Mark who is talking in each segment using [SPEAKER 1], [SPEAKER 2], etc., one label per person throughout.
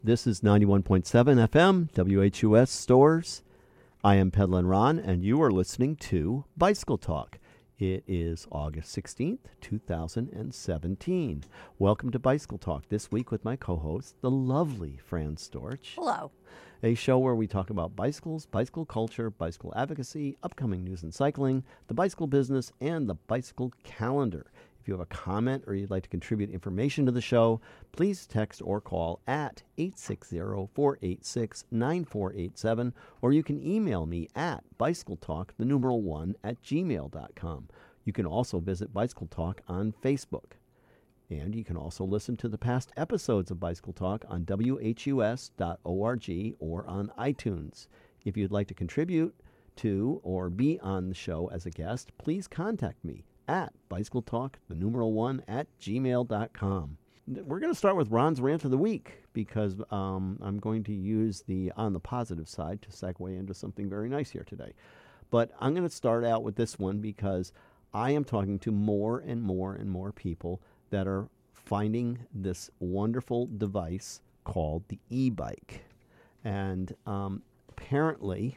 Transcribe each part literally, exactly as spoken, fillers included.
[SPEAKER 1] This is ninety-one point seven F M, W H U S Stores. I am Pedlin Ron, and you are listening to Bicycle Talk. It is August sixteenth, two thousand seventeen. Welcome to Bicycle Talk, this week with my co-host, the lovely Fran Storch.
[SPEAKER 2] Hello.
[SPEAKER 1] A show where we talk about bicycles, bicycle culture, bicycle advocacy, upcoming news in cycling, the bicycle business, and the bicycle calendar. If you have a comment or you'd like to contribute information to the show, please text or call at eight six zero, four eight six, nine four eight seven, or you can email me at bicycletalk, the numeral one, at gmail dot com. You can also visit Bicycle Talk on Facebook. And you can also listen to the past episodes of Bicycle Talk on W H U S dot org or on iTunes. If you'd like to contribute to or be on the show as a guest, please contact me at bicycletalk, the numeral one, at gmail dot com. We're going to start with Ron's Rant of the Week because um, I'm going to use the on the positive side to segue into something very nice here today. But I'm going to start out with this one because I am talking to more and more and more people that are finding this wonderful device called the e-bike. And um, apparently,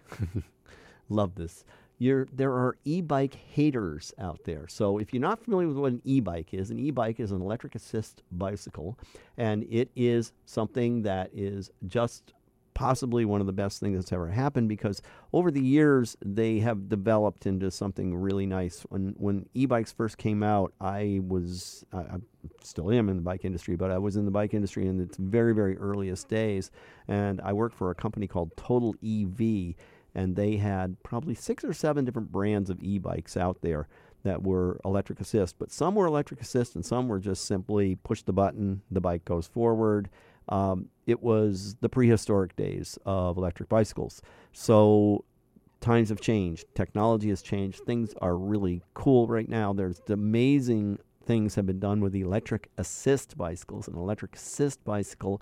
[SPEAKER 1] love this, You're, there are e-bike haters out there. So if you're not familiar with what an e-bike is, an e-bike is an electric assist bicycle, and it is something that is just possibly one of the best things that's ever happened because over the years they have developed into something really nice. When when e-bikes first came out, I was, I, I still am in the bike industry, but I was in the bike industry in its very, very earliest days, and I worked for a company called Total E V, and they had probably six or seven different brands of e-bikes out there that were electric assist. But some were electric assist and some were just simply push the button, the bike goes forward. Um, it was the prehistoric days of electric bicycles. So times have changed. Technology has changed. Things are really cool right now. There's amazing things have been done with the electric assist bicycles. An electric assist bicycle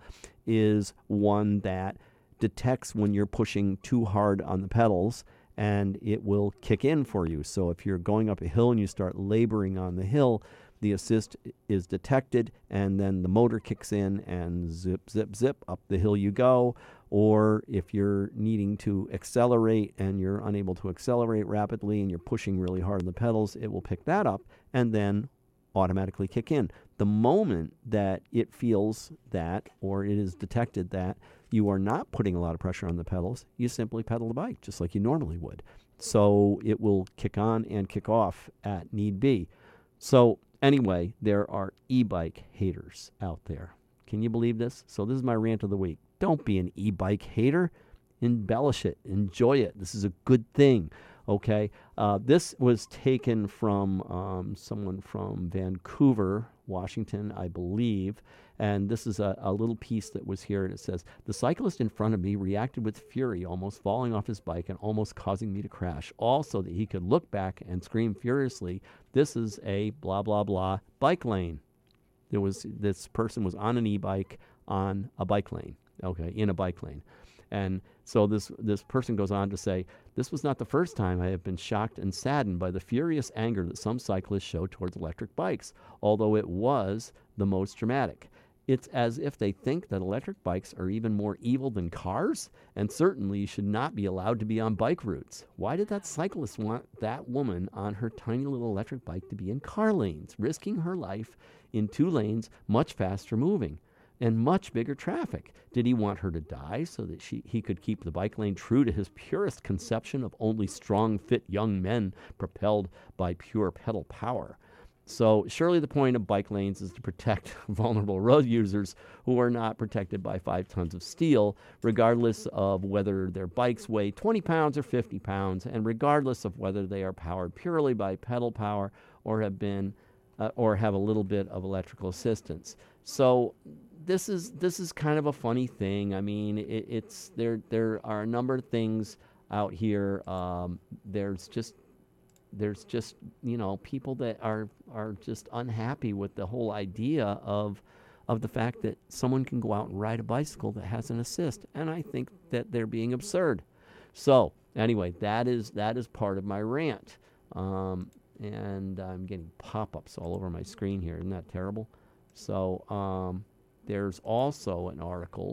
[SPEAKER 1] is one that detects when you're pushing too hard on the pedals, and it will kick in for you. So if you're going up a hill and you start laboring on the hill, the assist is detected, and then the motor kicks in and zip, zip, zip, up the hill you go. Or if you're needing to accelerate and you're unable to accelerate rapidly and you're pushing really hard on the pedals, it will pick that up and then automatically kick in. The moment that it feels that, or it is detected that you are not putting a lot of pressure on the pedals, you simply pedal the bike just like you normally would. So it will kick on and kick off at need be. So anyway, there are e-bike haters out there. Can you believe this? So this is my rant of the week. Don't be an e-bike hater. Embellish it. Enjoy it. This is a good thing. Okay, uh, this was taken from um, someone from Vancouver, Washington, I believe, and this is a, a little piece that was here, and it says, "The cyclist in front of me reacted with fury, almost falling off his bike and almost causing me to crash, all so that he could look back and scream furiously, 'This is a blah, blah, blah bike lane.'" There was, this person was on an e-bike on a bike lane, okay, in a bike lane. And so this this person goes on to say, "This was not the first time I have been shocked and saddened by the furious anger that some cyclists show towards electric bikes, although it was the most dramatic. It's as if they think that electric bikes are even more evil than cars, and certainly should not be allowed to be on bike routes. Why did that cyclist want that woman on her tiny little electric bike to be in car lanes, risking her life in two lanes much faster moving? And much bigger traffic? Did he want her to die so that she he could keep the bike lane true to his purest conception of only strong, fit young men propelled by pure pedal power? So surely the point of bike lanes is to protect vulnerable road users who are not protected by five tons of steel, regardless of whether their bikes weigh twenty pounds or fifty pounds, and regardless of whether they are powered purely by pedal power or have been uh, or have a little bit of electrical assistance. So this is this is kind of a funny thing. I mean, it, it's there. There are a number of things out here. Um, there's just there's just you know people that are are just unhappy with the whole idea of of the fact that someone can go out and ride a bicycle that has an assist, and I think that they're being absurd. So anyway, that is that is part of my rant. Um, and I'm getting pop-ups all over my screen here. Isn't that terrible? So um, there's also an article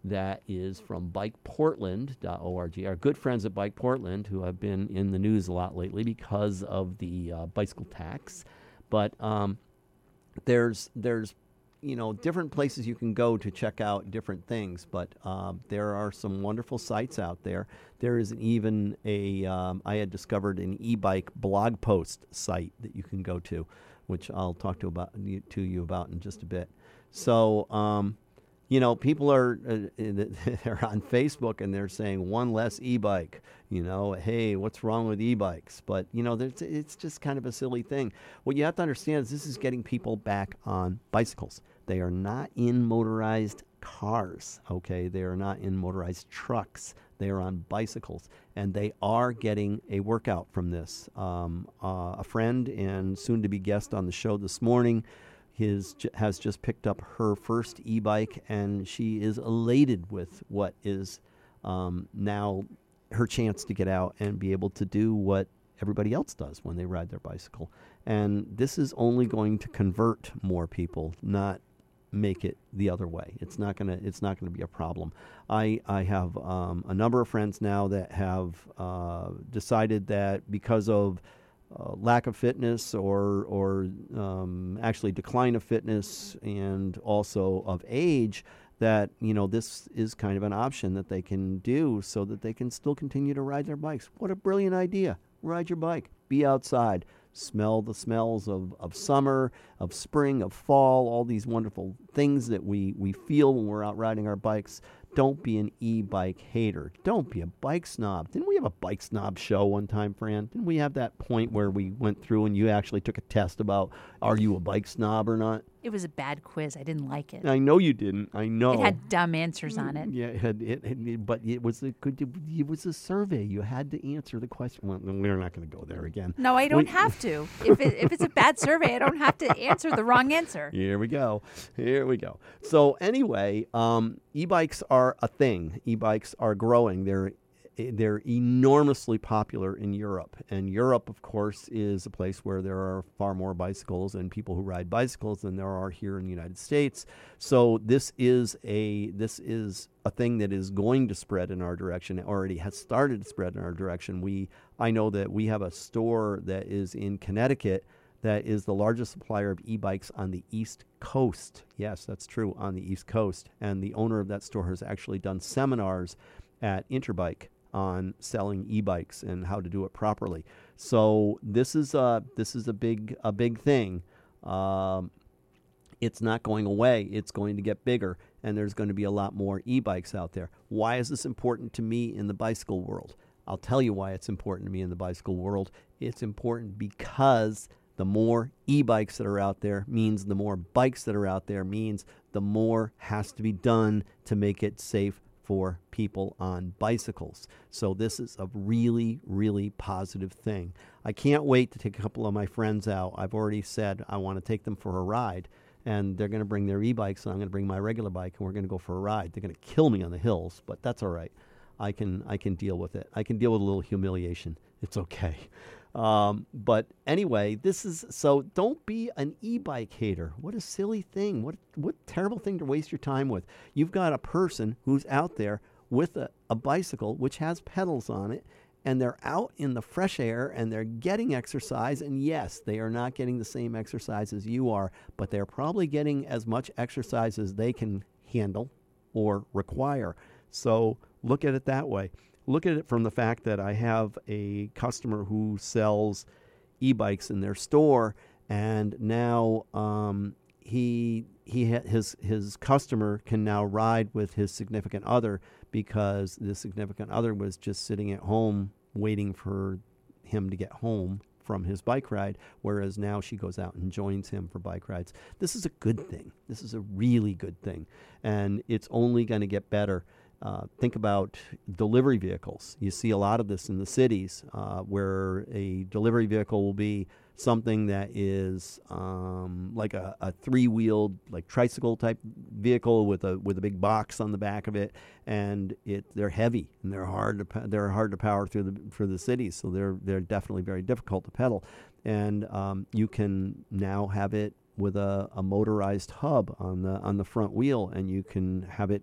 [SPEAKER 1] that is from bike portland dot org. Our good friends at Bike Portland, who have been in the news a lot lately because of the uh, bicycle tax. But um, there's there's you know different places you can go to check out different things. But um, there are some wonderful sites out there. There is even a um, I had discovered an e-bike blog post site that you can go to, which I'll talk to about to you about in just a bit. So. Um, You know, people are uh, they're on Facebook and they're saying one less e-bike. You know, hey, what's wrong with e-bikes? But you know, there's, it's just kind of a silly thing. What you have to understand is this is getting people back on bicycles. They are not in motorized cars. Okay, they are not in motorized trucks. They are on bicycles, and they are getting a workout from this. Um, uh, a friend and soon-to-be guest on the show this morning. His has just picked up her first e-bike, and she is elated with what is um, now her chance to get out and be able to do what everybody else does when they ride their bicycle. And this is only going to convert more people, not make it the other way. It's not gonna. It's not gonna be a problem. I I have um, a number of friends now that have uh, decided that because of Uh, lack of fitness or or um, actually decline of fitness and also of age, that you know this is kind of an option that they can do so that they can still continue to ride their bikes. What a brilliant idea. Ride your bike. Be outside. Smell the smells of, of summer, of spring, of fall, all these wonderful things that we, we feel when we're out riding our bikes. Don't be an e-bike hater. Don't be a bike snob. Didn't we have a bike snob show one time, Fran? Didn't we have that point where we went through and you actually took a test about, are you a bike snob or not?
[SPEAKER 2] It was a bad quiz. I didn't like it.
[SPEAKER 1] I know you didn't. I know.
[SPEAKER 2] It had dumb answers on it.
[SPEAKER 1] Yeah, it had, it, it, but it was a good. It was a survey. You had to answer the question. Well, we're not going to go there again.
[SPEAKER 2] No, I don't we, have to. If it, if it's a bad survey, I don't have to answer the wrong answer.
[SPEAKER 1] Here we go. Here we go. So anyway, um, e-bikes are a thing. E-bikes are growing. They're They're enormously popular in Europe. And Europe, of course, is a place where there are far more bicycles and people who ride bicycles than there are here in the United States. So this is a this is a thing that is going to spread in our direction. It already has started to spread in our direction. We I know that we have a store that is in Connecticut that is the largest supplier of e-bikes on the East Coast. Yes, that's true, on the East Coast. And the owner of that store has actually done seminars at Interbike on selling e-bikes and how to do it properly. So this is a this is a big a big thing. Um, it's not going away. It's going to get bigger, and there's going to be a lot more e-bikes out there. Why is this important to me in the bicycle world? I'll tell you why it's important to me in the bicycle world. It's important because the more e-bikes that are out there means the more bikes that are out there means the more has to be done to make it safe for people on bicycles. So this is a really, really positive thing. I can't wait to take a couple of my friends out. I've already said I want to take them for a ride, and they're going to bring their e-bikes, and I'm going to bring my regular bike, and we're going to go for a ride. They're going to kill me on the hills, but that's all right. I can I can deal with it. I can deal with a little humiliation. It's okay. Um, but anyway, this is, so don't be an e-bike hater. What a silly thing. What what terrible thing to waste your time with. You've got a person who's out there with a, a bicycle which has pedals on it, and they're out in the fresh air and they're getting exercise. And yes, they are not getting the same exercise as you are, but they're probably getting as much exercise as they can handle or require. So look at it that way. Look at it from the fact that I have a customer who sells e-bikes in their store, and now um, he he ha- his his customer can now ride with his significant other because the significant other was just sitting at home waiting for him to get home from his bike ride, whereas now she goes out and joins him for bike rides. This is a good thing. This is a really good thing, and it's only going to get better. Uh, think about delivery vehicles. You see a lot of this in the cities uh, where a delivery vehicle will be something that is um, like a, a three-wheeled, like tricycle type vehicle with a with a big box on the back of it, and it they're heavy and they're hard to they're hard to power through the for the cities. So they're they're definitely very difficult to pedal, and um, you can now have it with a, a motorized hub on the on the front wheel, and you can have it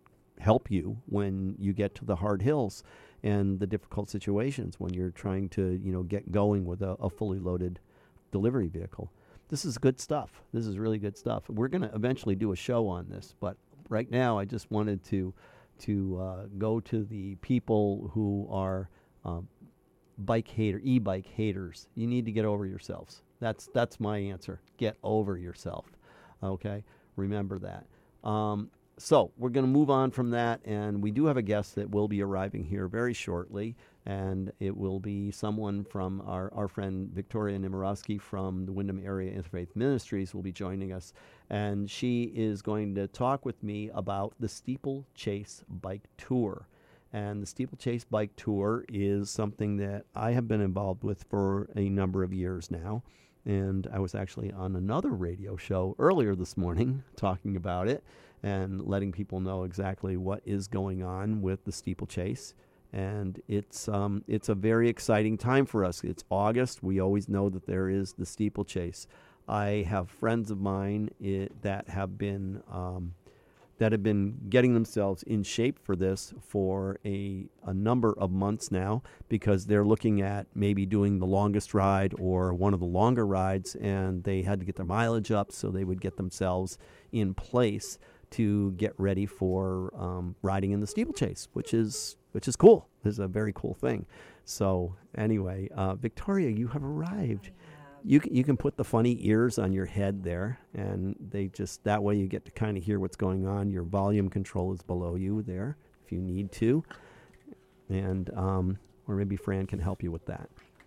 [SPEAKER 1] help you when you get to the hard hills and the difficult situations when you're trying to, you know, get going with a, a fully loaded delivery vehicle. This is good stuff. This is really good stuff. We're going to eventually do a show on this, but right now I just wanted to to uh, go to the people who are um, bike hater, e-bike haters. You need to get over yourselves. That's that's my answer. Get over yourself. Okay? Remember that. Um, so we're going to move on from that, and we do have a guest that will be arriving here very shortly, and it will be someone from our, our friend Victoria Nemirovsky from the Windham Area Interfaith Ministries will be joining us, and she is going to talk with me about the Steeplechase Bike Tour. And the Steeplechase Bike Tour is something that I have been involved with for a number of years now. And I was actually on another radio show earlier this morning talking about it and letting people know exactly what is going on with the steeplechase. And it's um, it's a very exciting time for us. It's August. We always know that there is the steeplechase. I have friends of mine it, that have been um, that have been getting themselves in shape for this for a, a number of months now, because they're looking at maybe doing the longest ride or one of the longer rides, and they had to get their mileage up so they would get themselves in place to get ready for um, riding in the steeplechase, which is which is cool. This is a very cool thing. So anyway, uh, Victoria, you have arrived. You can, you can put the funny ears on your head there, and they just, that way you get to kind of hear what's going on. Your volume control is below you there if you need to. And, um, or maybe Fran can help you with that.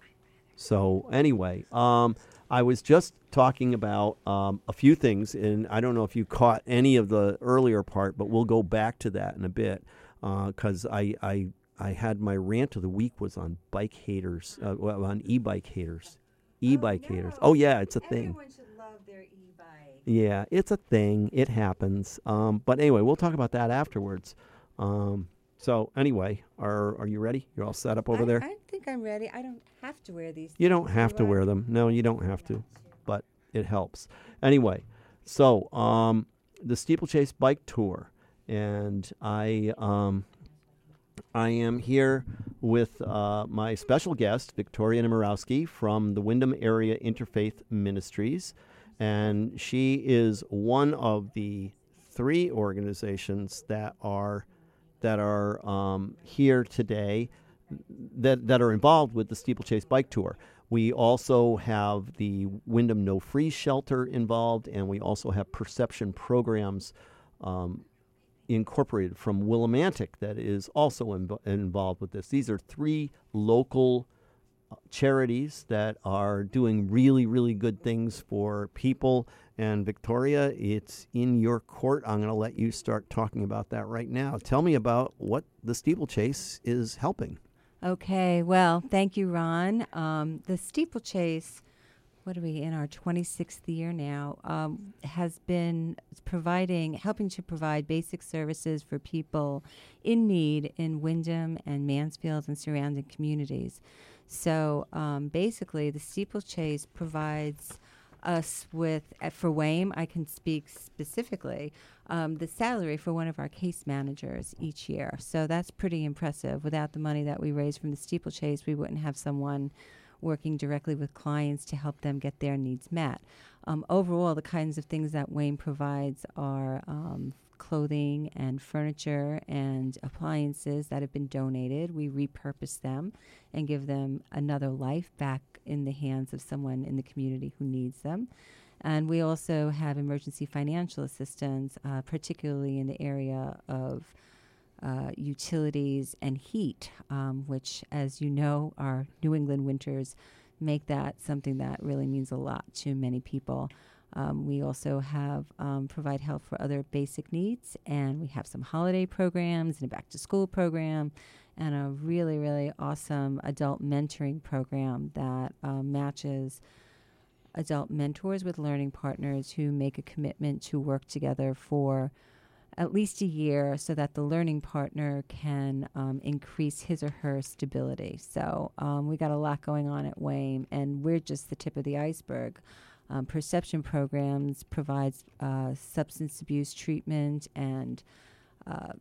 [SPEAKER 1] So anyway, um, I was just talking about um, a few things, and I don't know if you caught any of the earlier part, but we'll go back to that in a bit, because uh, I, I, I had my rant of the week was on bike haters, uh, well, on e-bike haters. E-bike oh, no. haters. Oh, yeah, it's a
[SPEAKER 3] Everyone
[SPEAKER 1] thing.
[SPEAKER 3] Everyone should love their e-bike.
[SPEAKER 1] Yeah, it's a thing. It happens. Um, but anyway, we'll talk about that afterwards. Um, so anyway, are are you ready? You're all set up over
[SPEAKER 3] I,
[SPEAKER 1] there?
[SPEAKER 3] I think I'm ready. I don't have to wear these.
[SPEAKER 1] You don't have
[SPEAKER 3] do
[SPEAKER 1] to
[SPEAKER 3] I?
[SPEAKER 1] wear them. No, you don't have to. But it helps. Anyway, so um, the Steeplechase Bike Tour. And I... Um, I am here with uh, my special guest, Victoria Nemirovsky from the Windham Area Interfaith Ministries, and she is one of the three organizations that are that are um, here today that that are involved with the Steeplechase Bike Tour. We also have the Windham No Freeze Shelter involved, and we also have Perception Programs Um, incorporated from Willimantic that is also inv- involved with this. These are three local uh, charities that are doing really, really good things for people. And Victoria, it's in your court. I'm going to let you start talking about that right now. Tell me about what the steeplechase is helping.
[SPEAKER 3] Okay, well, thank you, Ron. Um, the steeplechase, what are we in our twenty-sixth year now, um, has been providing, helping to provide basic services for people in need in Windham and Mansfield and surrounding communities. So um, basically, the steeplechase provides us with, uh, for WAME, I can speak specifically, um, the salary for one of our case managers each year. So that's pretty impressive. Without the money that we raise from the steeplechase, we wouldn't have someone working directly with clients to help them get their needs met. Um, overall, the kinds of things that WAME provides are um, clothing and furniture and appliances that have been donated. We repurpose them and give them another life back in the hands of someone in the community who needs them. And we also have emergency financial assistance, uh, particularly in the area of Uh, utilities and heat, um, which, as you know, our New England winters make that something that really means a lot to many people. Um, we also have um, provide help for other basic needs, and we have some holiday programs and a back-to-school program and a really, really awesome adult mentoring program that uh, matches adult mentors with learning partners who make a commitment to work together for at least a year so that the learning partner can um, increase his or her stability. So um, we got a lot going on at WAME, and we're just the tip of the iceberg. Um, Perception Programs provides uh, substance abuse treatment and uh,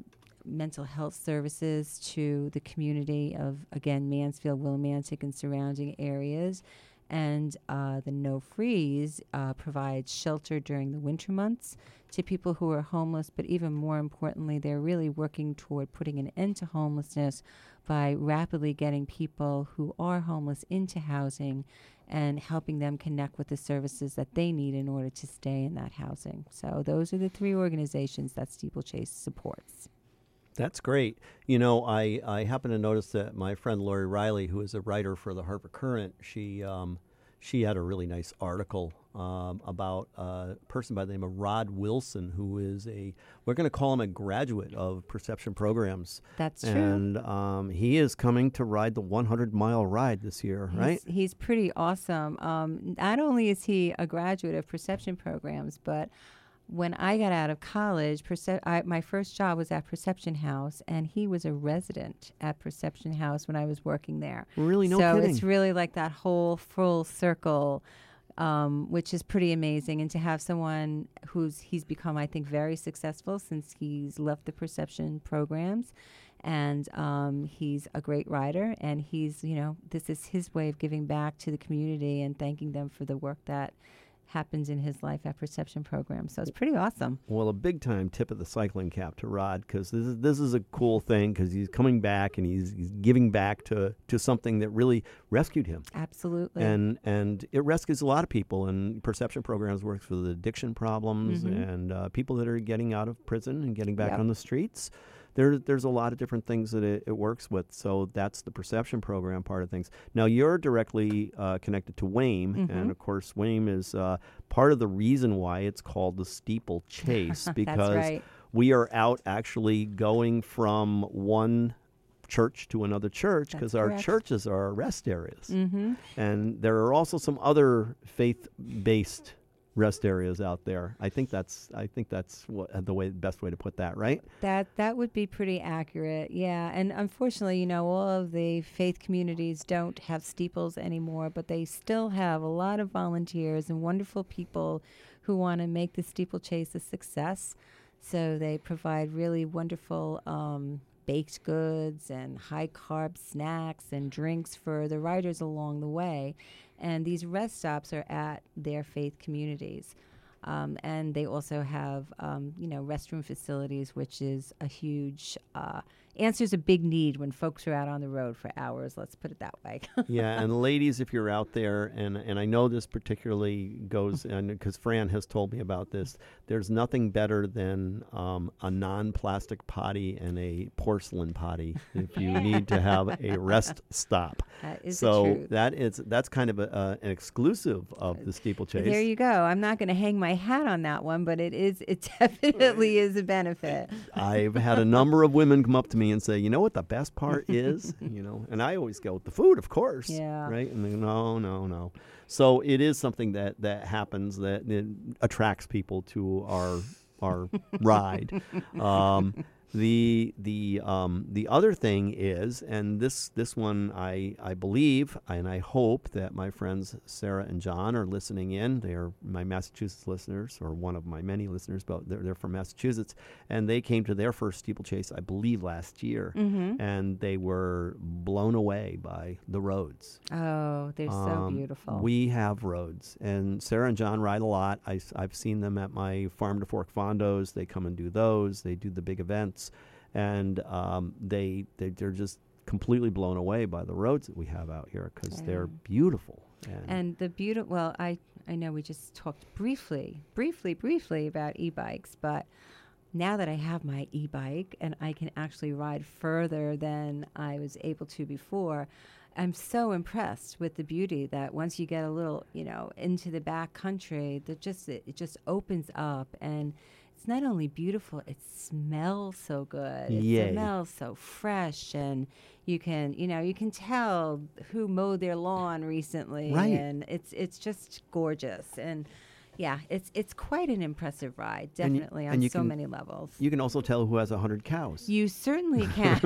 [SPEAKER 3] mental health services to the community of, again, Mansfield, Willimantic, and surrounding areas. And uh, the No Freeze uh, provides shelter during the winter months to people who are homeless. But even more importantly, they're really working toward putting an end to homelessness by rapidly getting people who are homeless into housing and helping them connect with the services that they need in order to stay in that housing. So those are the three organizations that Steeplechase supports.
[SPEAKER 1] That's great. You know, I, I happen to notice that my friend Lori Riley, who is a writer for the Hartford Courant, she um, she had a really nice article um, about a person by the name of Rod Wilson, who is a, we're going to call him a graduate of Perception Programs.
[SPEAKER 3] That's true.
[SPEAKER 1] And um, he is coming to ride the hundred mile ride this year,
[SPEAKER 3] he's,
[SPEAKER 1] right?
[SPEAKER 3] He's pretty awesome. Um, not only is he a graduate of Perception Programs, but when I got out of college, perce- I, my first job was at Perception House, and he was a resident at Perception House when I was working there.
[SPEAKER 1] Really? No
[SPEAKER 3] so
[SPEAKER 1] kidding.
[SPEAKER 3] it's really like that whole full circle, um, which is pretty amazing. And to have someone who's he's become, I think, very successful since he's left the Perception Programs. And um, he's a great writer, and he's, you know, this is his way of giving back to the community and thanking them for the work that happens in his life at Perception Program. So it's pretty awesome.
[SPEAKER 1] Well, a big time tip of the cycling cap to Rod, because this is this is a cool thing, because he's coming back and he's, he's giving back to, to something that really rescued him.
[SPEAKER 3] Absolutely.
[SPEAKER 1] And and it rescues a lot of people. And Perception Programs works with addiction problems
[SPEAKER 3] Mhm.
[SPEAKER 1] and uh, people that are getting out of prison and getting back
[SPEAKER 3] Yep.
[SPEAKER 1] on the streets. There, there's a lot of different things that it, it works with. So that's the Perception Program part of things. Now, you're directly uh, connected to WAME.
[SPEAKER 3] Mhm.
[SPEAKER 1] And, of course, WAME is uh, part of the reason why it's called the Steeplechase, because
[SPEAKER 3] That's right.
[SPEAKER 1] we are out actually going from one church to another church, because
[SPEAKER 3] That's
[SPEAKER 1] our
[SPEAKER 3] correct.
[SPEAKER 1] churches are our rest areas.
[SPEAKER 3] Mm-hmm.
[SPEAKER 1] And there are also some other faith-based rest areas out there. I think that's I think that's what, the way best way to put that, right?
[SPEAKER 3] That that would be pretty accurate, yeah. And unfortunately, you know, all of the faith communities don't have steeples anymore, but they still have a lot of volunteers and wonderful people who want to make the steeplechase a success. So they provide really wonderful um, baked goods and high-carb snacks and drinks for the riders along the way. And these rest stops are at their faith communities. Um, and they also have, um, you know, restroom facilities, which is a huge, uh, answers a big need when folks are out on the road for hours. Let's put it that way.
[SPEAKER 1] Yeah, and ladies, if you're out there, and, and I know this particularly goes, and because Fran has told me about this, there's nothing better than um, a non-plastic potty and a porcelain potty if you need to have a rest stop.
[SPEAKER 3] That is
[SPEAKER 1] so
[SPEAKER 3] the truth.
[SPEAKER 1] that is that's kind of a, uh, an exclusive of the Steeplechase.
[SPEAKER 3] There you go. I'm not going to hang my hat on that one, but it is. It definitely is a benefit.
[SPEAKER 1] I've had a number of women come up to me and say, you know what the best part is? You know, and I always go with the food, of course.
[SPEAKER 3] Yeah.
[SPEAKER 1] Right? And they go, no, no, no. So it is something that, that happens that it attracts people to our our ride. Um, The the um, the other thing is, and this this one I, I believe and I hope that my friends Sarah and John are listening in. They are my Massachusetts listeners, or one of my many listeners, but they're, they're from Massachusetts, and they came to their first steeplechase, I believe, last year,
[SPEAKER 3] Mm-hmm.
[SPEAKER 1] and they were blown away by the roads.
[SPEAKER 3] Oh, they're so
[SPEAKER 1] Um,
[SPEAKER 3] beautiful.
[SPEAKER 1] We have roads, and Sarah and John ride a lot. I, have seen them at my Farm to Fork Fondos. They come and do those. They do the big events, and um, they, they they're just completely blown away by the roads that we have out here, because they're
[SPEAKER 3] Yeah.
[SPEAKER 1] beautiful. And,
[SPEAKER 3] And the beautiful, well, I, I know we just talked briefly, briefly, briefly about e-bikes, but now that I have my e-bike and I can actually ride further than I was able to before, I'm so impressed with the beauty that once you get a little, you know, into the back country, that just it, it just opens up, and it's not only beautiful, it smells so good. It
[SPEAKER 1] Yay.
[SPEAKER 3] smells so fresh, and you can, you know, you can tell who mowed their lawn recently,
[SPEAKER 1] Right.
[SPEAKER 3] and it's it's just gorgeous. And yeah, it's it's quite an impressive ride,
[SPEAKER 1] And you-
[SPEAKER 3] definitely
[SPEAKER 1] and
[SPEAKER 3] on
[SPEAKER 1] you
[SPEAKER 3] so
[SPEAKER 1] can-
[SPEAKER 3] many levels.
[SPEAKER 1] you can also tell who has one hundred cows.
[SPEAKER 3] You certainly can.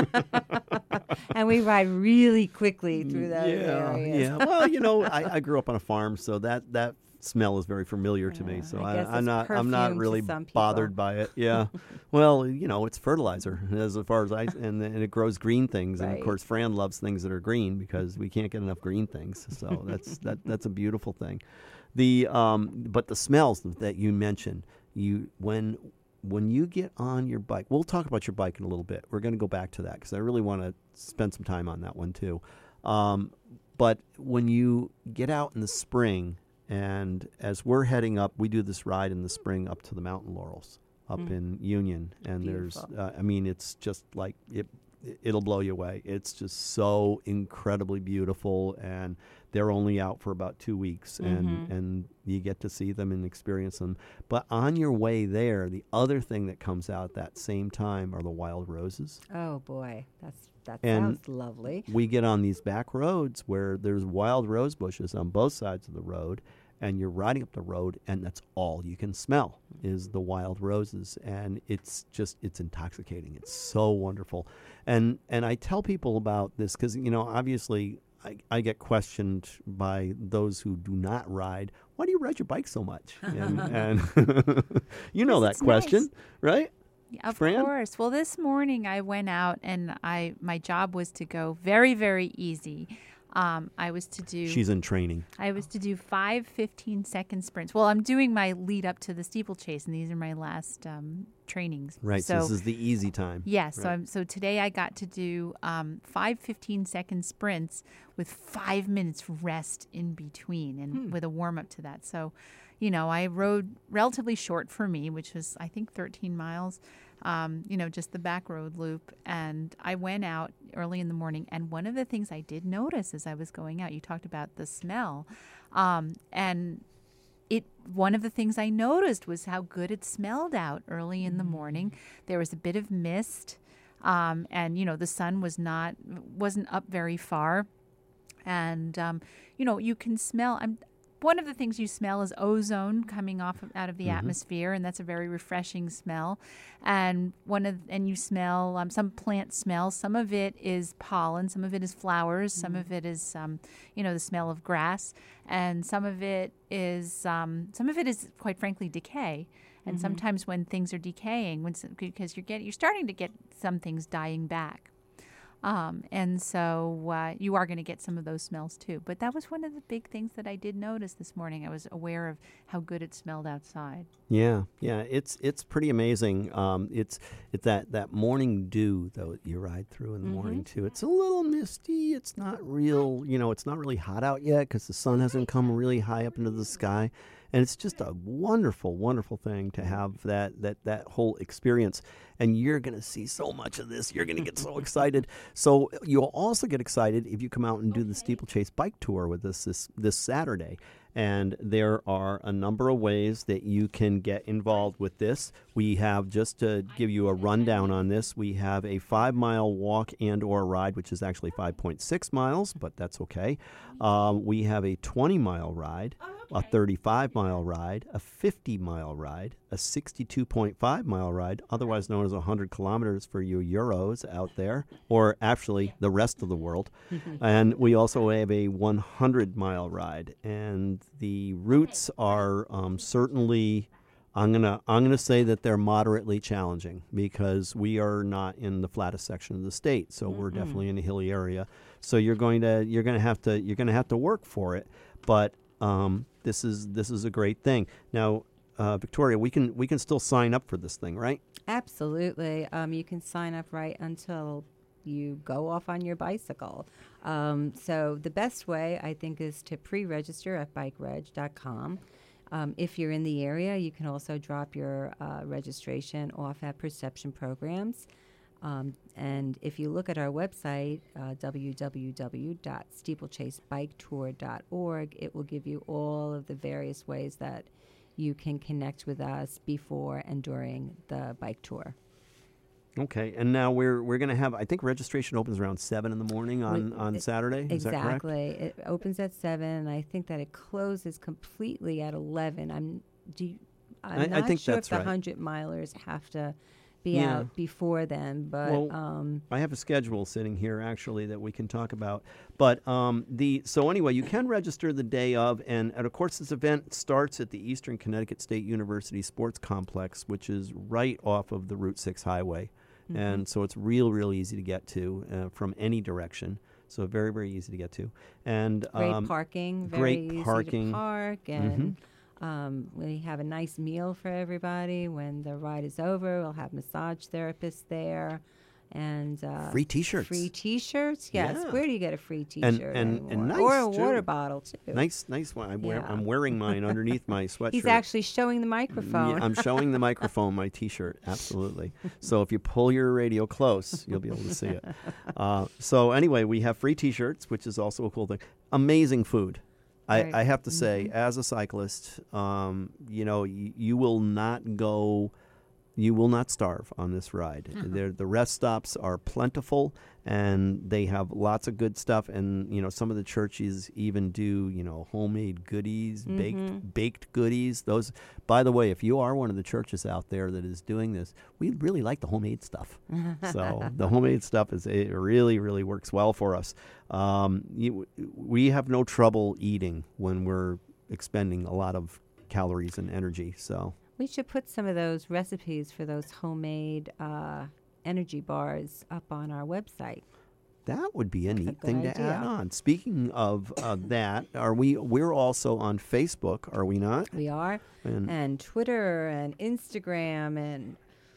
[SPEAKER 3] And we ride really quickly through those
[SPEAKER 1] yeah,
[SPEAKER 3] areas.
[SPEAKER 1] yeah. Well, you know, I, I grew up on a farm, so that that smell is very familiar to
[SPEAKER 3] Yeah,
[SPEAKER 1] me, so
[SPEAKER 3] I
[SPEAKER 1] I,
[SPEAKER 3] guess
[SPEAKER 1] I'm
[SPEAKER 3] it's
[SPEAKER 1] not I'm not
[SPEAKER 3] perfume to
[SPEAKER 1] really
[SPEAKER 3] some people.
[SPEAKER 1] bothered by it. Yeah, well, you know, it's fertilizer as far as I and, and it grows green things, and of
[SPEAKER 3] Right.
[SPEAKER 1] course, Fran loves things that are green because we can't get enough green things. So that's that that's a beautiful thing. The um, but the smells that you mentioned, you when when you get on your bike, we'll talk about your bike in a little bit. We're going to go back to that because I really want to spend some time on that one too. Um, but when you get out in the spring, and as we're heading up, we do this ride in the spring up to the Mountain Laurels up
[SPEAKER 3] Mm.
[SPEAKER 1] in Union, and
[SPEAKER 3] Beautiful.
[SPEAKER 1] there's, uh, I mean, it's just like it. It'll blow you away. It's just so incredibly beautiful, and they're only out for about two weeks, and
[SPEAKER 3] Mhm.
[SPEAKER 1] and you get to see them and experience them. But on your way there, the other thing that comes out at that same time are the wild roses.
[SPEAKER 3] Oh boy, that's that
[SPEAKER 1] And-
[SPEAKER 3] sounds lovely.
[SPEAKER 1] We get on these back roads where there's wild rose bushes on both sides of the road, and you're riding up the road, and that's all you can smell is the wild roses, and it's just it's intoxicating. It's so wonderful, and and I tell people about this because you know obviously I, I get questioned by those who do not ride. Why do you ride your bike so much? And, and you know that
[SPEAKER 2] Because it's
[SPEAKER 1] question,
[SPEAKER 2] nice.
[SPEAKER 1] right?
[SPEAKER 2] Yeah, of
[SPEAKER 1] Fran?
[SPEAKER 2] course. Well, this morning I went out and I my job was to go very, very easy. Um, I was to do
[SPEAKER 1] She's in training.
[SPEAKER 2] I was to do five fifteen second sprints. Well, I'm doing my lead up to the steeplechase, and these are my last um, trainings.
[SPEAKER 1] Right, so,
[SPEAKER 2] So,
[SPEAKER 1] this is the easy time.
[SPEAKER 2] yes. So
[SPEAKER 1] Right.
[SPEAKER 2] I'm, so today I got to do um, five fifteen second sprints with five minutes rest in between, and
[SPEAKER 3] Hmm.
[SPEAKER 2] with a warm up to that. So, you know, I rode relatively short for me, which was I think thirteen miles. Um, you know, just the back road loop. And I went out early in the morning. And one of the things I did notice as I was going out, you talked about the smell. Um, and it one of the things I noticed was how good it smelled out early in the morning. There was a bit of mist. Um, and, you know, the sun was not, wasn't up very far. And, um, you know, you can smell, I'm, one of the things you smell is ozone coming off of, out of the
[SPEAKER 1] Mhm.
[SPEAKER 2] atmosphere, and that's a very refreshing smell. And one of and you smell um, some plant smells. Some of it is pollen, some of it is flowers, some of it is um, you know the smell of grass, and some of it is um, some of it is quite frankly decay. And
[SPEAKER 3] Mhm.
[SPEAKER 2] sometimes when things are decaying, when s- because you're getting you're starting to get some things dying back. Um, and so uh, you are going to get some of those smells too. But that was one of the big things that I did notice this morning. I was aware of how good it smelled outside.
[SPEAKER 1] Yeah, yeah, it's it's pretty amazing. Um, it's it's that, that morning dew though that you ride through in the morning too. It's a little misty. It's not real, you know, it's not really hot out yet because the sun hasn't come really high up into the sky, and it's just a wonderful, wonderful thing to have that that that whole experience. And you're going to see so much of this. You're going to get so excited. So you'll also get excited if you come out and do the Steeplechase bike tour with us this this Saturday. And there are a number of ways that you can get involved with this. We have, just to give you a rundown on this, we have a five-mile walk and or ride, which is actually five point six miles, but that's okay. Um, we have a twenty-mile ride, a thirty-five mile ride, a fifty mile ride, a sixty-two point five mile ride, otherwise known as one hundred kilometers for you Euros out there, or actually the rest of the world. And we also have a one hundred mile ride, and the routes are um, certainly, I'm gonna I'm gonna say that they're moderately challenging because we are not in the flattest section of the state, so we're definitely in a hilly area. So you're going to you're going to have to you're going to have to work for it, but um, this is this is a great thing. Now, uh, Victoria, we can we can still sign up for this thing, right?
[SPEAKER 3] Absolutely. Um, you can sign up right until you go off on your bicycle. Um, so the best way, I think, is to pre-register at bike reg dot com. Um, if you're in the area, you can also drop your uh, registration off at Perception Programs. Um, and if you look at our website, uh, w w w dot steeplechase bike tour dot org, it will give you all of the various ways that you can connect with us before and during the bike tour.
[SPEAKER 1] Okay, and now we're we're going to have, I think registration opens around seven in the morning on,
[SPEAKER 3] We-
[SPEAKER 1] on
[SPEAKER 3] it-
[SPEAKER 1] Saturday. Is that correct?
[SPEAKER 3] Exactly. It opens at seven, and I think that it closes completely at eleven. I'm, do you, I'm
[SPEAKER 1] I- I
[SPEAKER 3] not
[SPEAKER 1] think
[SPEAKER 3] sure
[SPEAKER 1] that's
[SPEAKER 3] if the
[SPEAKER 1] right.
[SPEAKER 3] hundred milers have to be
[SPEAKER 1] Yeah.
[SPEAKER 3] out before then, but
[SPEAKER 1] Well,
[SPEAKER 3] um,
[SPEAKER 1] I have a schedule sitting here actually that we can talk about. But um, the so anyway, you can register the day of, and, and of course this event starts at the Eastern Connecticut State University Sports Complex, which is right off of the Route six highway,
[SPEAKER 3] Mhm.
[SPEAKER 1] and so it's real, real easy to get to uh, from any direction. So very, very easy to get to, and
[SPEAKER 3] great
[SPEAKER 1] um,
[SPEAKER 3] parking, very
[SPEAKER 1] great
[SPEAKER 3] easy
[SPEAKER 1] parking.
[SPEAKER 3] to park, and um, we have a nice meal for everybody. When the ride is over, we'll have massage therapists there, and uh,
[SPEAKER 1] free T-shirts.
[SPEAKER 3] Free T-shirts, yes.
[SPEAKER 1] Yeah.
[SPEAKER 3] Where do you get a free
[SPEAKER 1] And-
[SPEAKER 3] T-shirt
[SPEAKER 1] and-
[SPEAKER 3] anymore?
[SPEAKER 1] and nice,
[SPEAKER 3] or a
[SPEAKER 1] too.
[SPEAKER 3] water bottle too.
[SPEAKER 1] Nice, nice one. I'm, wear,
[SPEAKER 3] Yeah.
[SPEAKER 1] I'm wearing mine underneath my sweatshirt.
[SPEAKER 3] He's actually showing the microphone.
[SPEAKER 1] Yeah, I'm showing the microphone my T-shirt, absolutely. So if you pull your radio close, you'll be able to see it. Uh, so anyway, we have free T-shirts, which is also a cool thing. Amazing food. I,
[SPEAKER 3] Right.
[SPEAKER 1] I have to say, as a cyclist, um, you know, y- you will not go, you will not starve on this ride. There, the rest stops are plentiful, and they have lots of good stuff. And you know, some of the churches even do, you know, homemade goodies, baked baked goodies. Those, by the way, if you are one of the churches out there that is doing this, we really like the homemade stuff. So the homemade stuff is it really, really works well for us. Um, you, we have no trouble eating when we're expending a lot of calories and energy. So.
[SPEAKER 3] We should put some of those recipes for those homemade uh, energy bars up on our website.
[SPEAKER 1] That would be a
[SPEAKER 3] That's a
[SPEAKER 1] neat
[SPEAKER 3] good
[SPEAKER 1] thing to
[SPEAKER 3] idea.
[SPEAKER 1] add on. Speaking of uh, that, are we? We're also on Facebook, are we not?
[SPEAKER 3] We are.
[SPEAKER 1] And,
[SPEAKER 3] And Twitter and Instagram and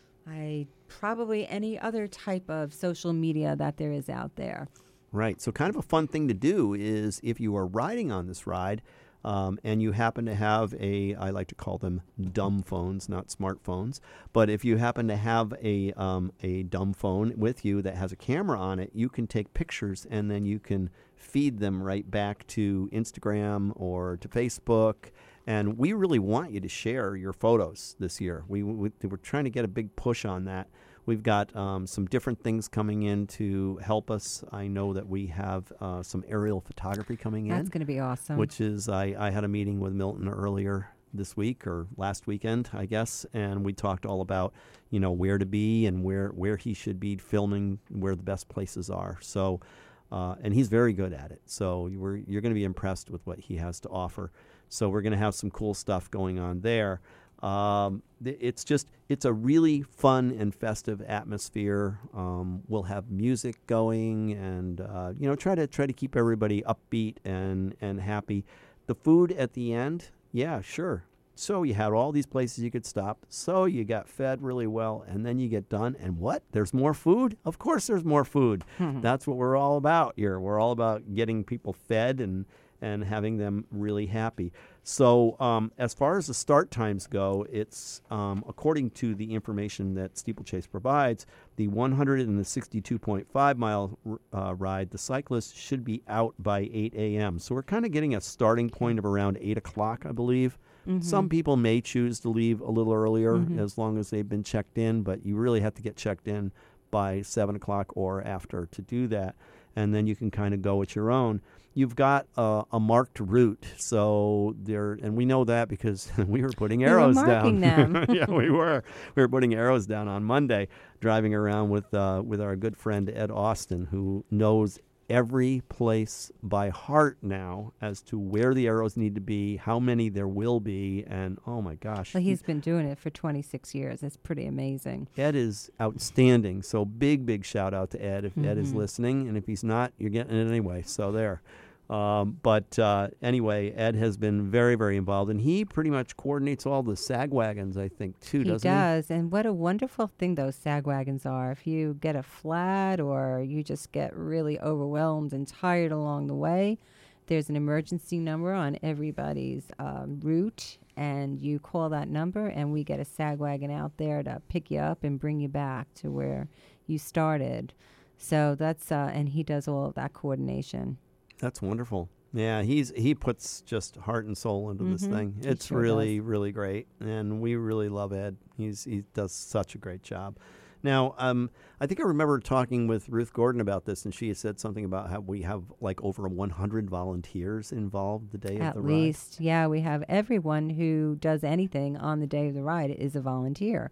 [SPEAKER 3] I probably any other type of social media that there is out there.
[SPEAKER 1] right. So, kind of a fun thing to do is if you are riding on this ride, um, and you happen to have a, I like to call them dumb phones, not smartphones, but if you happen to have a um, a dumb phone with you that has a camera on it, you can take pictures and then you can feed them right back to Instagram or to Facebook. And we really want you to share your photos this year. We, we, we're trying to get a big push on that. We've got um, some different things coming in to help us. I know that we have uh, some aerial photography coming in.
[SPEAKER 3] That's going to be awesome.
[SPEAKER 1] Which is, I, I had a meeting with Milton earlier this week or last weekend, I guess, and we talked all about, you know, where to be and where, where he should be filming, where the best places are. So, uh, and he's very good at it. So you were, you're going to be impressed with what he has to offer. So we're going to have some cool stuff going on there. Um, th- it's just, it's a really fun and festive atmosphere. Um, we'll have music going and, uh, you know, try to try to keep everybody upbeat and, and happy. The food at the end, yeah, sure. So you had all these places you could stop. So you got fed really well, and then you get done. And what? There's more food? Of course there's more food. That's what we're all about here. We're all about getting people fed and and having them really happy. So um, as far as the start times go, it's um, according to the information that Steeplechase provides, the one hundred and the sixty-two point five mile uh, ride, the cyclists should be out by eight a.m. So we're kind of getting a starting point of around eight o'clock, I believe.
[SPEAKER 3] Mm-hmm.
[SPEAKER 1] Some people may choose to leave a little earlier as long as they've been checked in, but you really have to get checked in by seven o'clock or after to do that. And then you can kind of go at your own. You've got a, a marked route, so there, and we know that because we were putting
[SPEAKER 3] We were
[SPEAKER 1] arrows
[SPEAKER 3] marking
[SPEAKER 1] down.
[SPEAKER 3] them.
[SPEAKER 1] Yeah, we were. We were putting arrows down on Monday, driving around with uh, with our good friend Ed Austin, who knows every place by heart now as to where the arrows need to be, how many there will be, and oh my gosh,
[SPEAKER 3] Well, he's been doing it for twenty-six years. It's pretty amazing.
[SPEAKER 1] Ed is outstanding. So big, big shout out to Ed if Ed is
[SPEAKER 3] Mhm.
[SPEAKER 1] listening. And if he's not, you're getting it anyway. So there. Um, but uh, anyway, Ed has been very, very involved. And he pretty much coordinates all the sag wagons, I think, too,
[SPEAKER 3] He
[SPEAKER 1] doesn't
[SPEAKER 3] does. And what a wonderful thing those sag wagons are. If you get a flat or you just get really overwhelmed and tired along the way, there's an emergency number on everybody's um, route. And you call that number, and we get a sag wagon out there to pick you up and bring you back to where you started. So that's, uh, and he does all of that coordination.
[SPEAKER 1] That's wonderful. Yeah, he's he puts just heart and soul into this
[SPEAKER 3] Mhm.
[SPEAKER 1] thing.
[SPEAKER 3] He
[SPEAKER 1] It's
[SPEAKER 3] sure
[SPEAKER 1] really,
[SPEAKER 3] does.
[SPEAKER 1] really great. And we really love Ed. He's He does such a great job. Now, um, I think I remember talking with Ruth Gordon about this, and she had said something about how we have like over one hundred volunteers involved the day of
[SPEAKER 3] At
[SPEAKER 1] the
[SPEAKER 3] least, yeah, we have everyone who does anything on the day of the ride is a volunteer.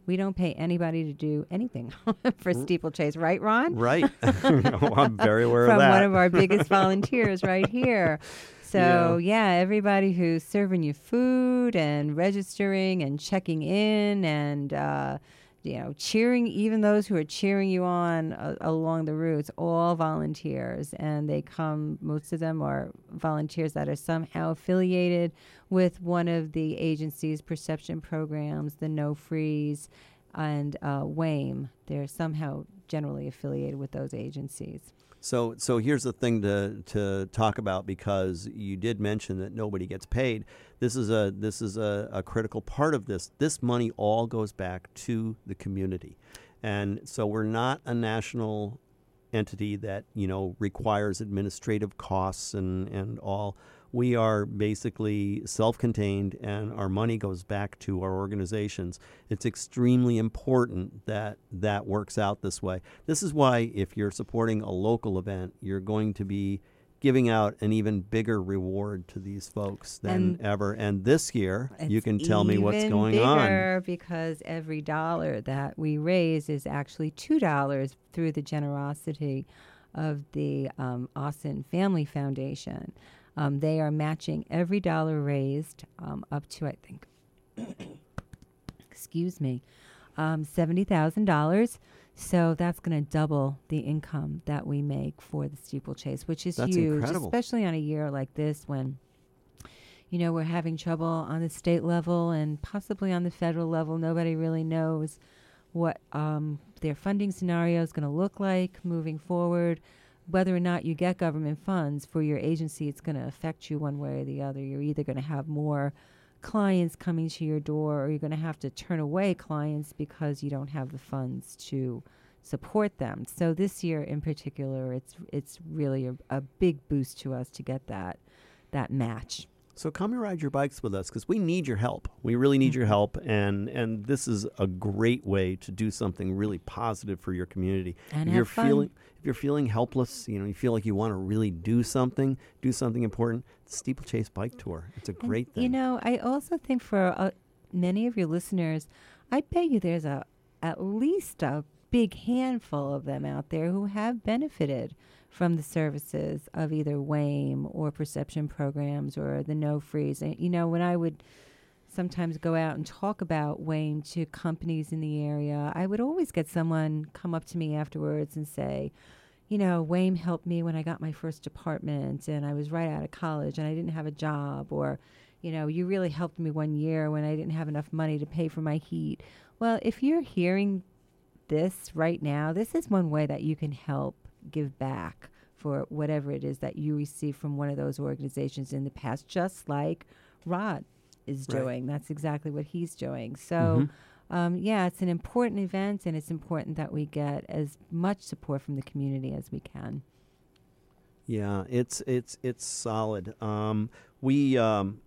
[SPEAKER 3] We don't pay anybody to do anything for steeplechase, right, Ron?
[SPEAKER 1] Right. Oh, I'm very aware
[SPEAKER 3] From
[SPEAKER 1] of that.
[SPEAKER 3] one of our biggest volunteers right here. So, yeah. yeah, everybody who's serving you food and registering and checking in and, uh, you know, cheering, even those who are cheering you on uh, along the routes, all volunteers. And they come, most of them are volunteers that are somehow affiliated with one of the agency's perception programs, the No Freeze and uh, WAME. They're somehow generally affiliated with those agencies.
[SPEAKER 1] So, so here's the thing to to talk about, because you did mention that nobody gets paid. This is a this is a, a critical part of this. This money all goes back to the community, and so we're not a national entity that, you know, requires administrative costs and and all. We are basically self-contained, and our money goes back to our organizations. It's extremely important that that works out this way. This is why, if you're supporting a local event, you're going to be giving out an even bigger reward to these folks than
[SPEAKER 3] And
[SPEAKER 1] ever. And this year, you
[SPEAKER 3] It's
[SPEAKER 1] can tell me what's
[SPEAKER 3] even
[SPEAKER 1] going
[SPEAKER 3] bigger
[SPEAKER 1] on.
[SPEAKER 3] because every dollar that we raise is actually two dollars through the generosity of the um, Austin Family Foundation. Um, they are matching every dollar raised um, up to, I think, excuse me, um, seventy thousand dollars. So that's going to double the income that we make for the steeplechase, which is
[SPEAKER 1] That's
[SPEAKER 3] huge,
[SPEAKER 1] incredible.
[SPEAKER 3] especially on a year like this when, you know, we're having trouble on the state level and possibly on the federal level. Nobody really knows what um, their funding scenario is going to look like moving forward. Whether or not you get government funds for your agency, it's going to affect you one way or the other. You're either going to have more clients coming to your door, or you're going to have to turn away clients because you don't have the funds to support them. So this year in particular, it's it's really a, a big boost to us to get that that match.
[SPEAKER 1] So come and ride your bikes with us, because we need your help. We really need your help, and and this is a great way to do something really positive for your community.
[SPEAKER 3] And
[SPEAKER 1] if
[SPEAKER 3] have
[SPEAKER 1] you're
[SPEAKER 3] fun.
[SPEAKER 1] feeling if you're feeling helpless, you know, you feel like you want to really do something, do something important, the Steeplechase Bike Tour. It's a
[SPEAKER 3] And,
[SPEAKER 1] great thing.
[SPEAKER 3] You know, I also think for uh, many of your listeners, I bet you there's a at least a big handful of them out there who have benefited from the services of either WAME or perception programs or the No Freeze. And, you know, when I would sometimes go out and talk about WAME to companies in the area, I would always get someone come up to me afterwards and say, you know, WAME helped me when I got my first apartment and I was right out of college and I didn't have a job, or, you know, you really helped me one year when I didn't have enough money to pay for my heat. Well, if you're hearing this right now, this is one way that you can help give back for whatever it is that you receive from one of those organizations in the past, just like Rod is
[SPEAKER 1] Right.
[SPEAKER 3] doing. That's exactly what he's doing. So,
[SPEAKER 1] Mhm.
[SPEAKER 3] um, yeah, it's an important event, and it's important that we get as much support from the community as we can.
[SPEAKER 1] Yeah, it's it's it's solid. Um, we um,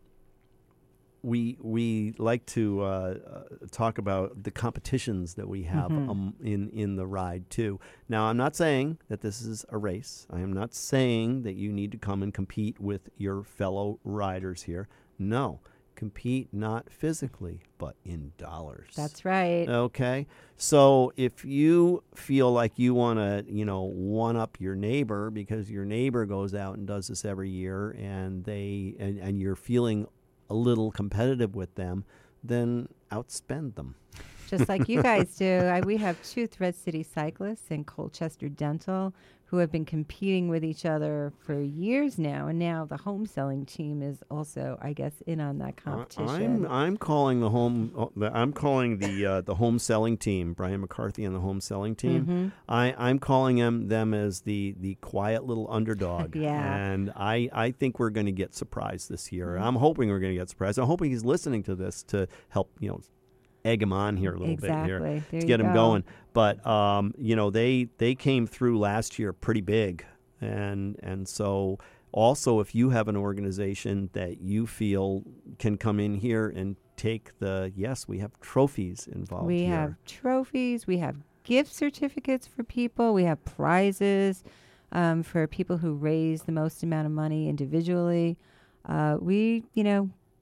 [SPEAKER 1] we we like to uh, uh, talk about the competitions that we have
[SPEAKER 3] Mhm.
[SPEAKER 1] um, in in the ride too. Now, I'm not saying that this is a race. I am not saying that you need to come and compete with your fellow riders here. No, compete not physically, but in dollars.
[SPEAKER 3] That's right.
[SPEAKER 1] Okay. So if you feel like you want to, you know, one up your neighbor because your neighbor goes out and does this every year, and they and, and you're feeling a little competitive with them, then outspend them.
[SPEAKER 3] Just like you guys do. I, we have two Thread City cyclists and Colchester Dental who have been competing with each other for years now, and now the home selling team is also, I guess, in on that competition.
[SPEAKER 1] I'm I'm calling the home uh, the- I'm calling the uh, the home selling team, Brian McCarthy and the home selling team.
[SPEAKER 3] Mhm.
[SPEAKER 1] I I'm calling them them as the the quiet little underdog.
[SPEAKER 3] Yeah.
[SPEAKER 1] And I I think we're going to get surprised this year.
[SPEAKER 3] Mhm.
[SPEAKER 1] I'm hoping we're going to get surprised. I'm hoping he's listening to this to help, you know, egg him on here a little bit here
[SPEAKER 3] Exactly. There
[SPEAKER 1] to
[SPEAKER 3] you
[SPEAKER 1] get him
[SPEAKER 3] go.
[SPEAKER 1] going. But um, you know, they they came through last year pretty big, and and so also if you have an organization that you feel can come in here and take the yes, we have trophies involved
[SPEAKER 3] We
[SPEAKER 1] here.
[SPEAKER 3] have trophies. We have gift certificates for people. We have prizes um, for people who raise the most amount of money individually. Uh, we, you know,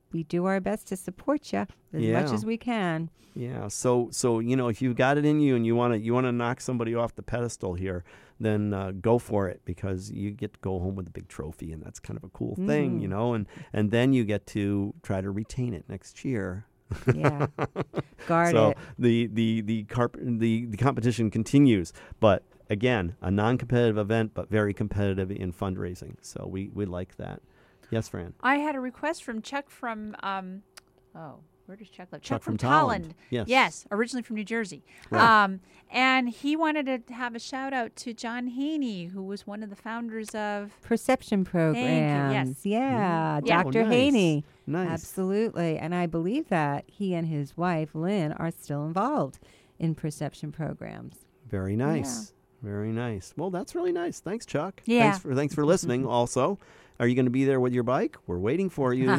[SPEAKER 3] we do our best to support you as
[SPEAKER 1] Yeah.
[SPEAKER 3] much as we can.
[SPEAKER 1] Yeah. So so you know, if you've got it in you and you want to you want to knock somebody off the pedestal here, then uh, go for it, because you get to go home with a big trophy, and that's kind of a cool thing,
[SPEAKER 3] Mm.
[SPEAKER 1] you know. And and then you get to try to retain it next year.
[SPEAKER 3] Yeah. Guard
[SPEAKER 1] so
[SPEAKER 3] it.
[SPEAKER 1] the the the, carp- the the competition continues, but again, a non-competitive event, but very competitive in fundraising. So we we like that. Yes, Fran.
[SPEAKER 2] I had a request from Chuck from, um, oh, where does Chuck live?
[SPEAKER 1] Chuck
[SPEAKER 2] Chuck, from,
[SPEAKER 1] from
[SPEAKER 2] Tolland.
[SPEAKER 1] Tolland. Yes.
[SPEAKER 2] Yes, originally from New Jersey.
[SPEAKER 1] Right.
[SPEAKER 2] Um, and he wanted to have a shout out to John Haney, who was one of the founders of.
[SPEAKER 3] Perception programs. Yeah.
[SPEAKER 1] Mm.
[SPEAKER 2] Yeah.
[SPEAKER 3] Doctor
[SPEAKER 1] Oh, nice.
[SPEAKER 3] Haney.
[SPEAKER 1] Nice.
[SPEAKER 3] Absolutely. And I believe that he and his wife, Lynn, are still involved in perception programs.
[SPEAKER 1] Very nice. Very nice. Well, that's really nice. Thanks, Chuck.
[SPEAKER 2] Yeah.
[SPEAKER 1] Thanks for thanks for listening. Also, are you going to be there with your bike? We're waiting for you.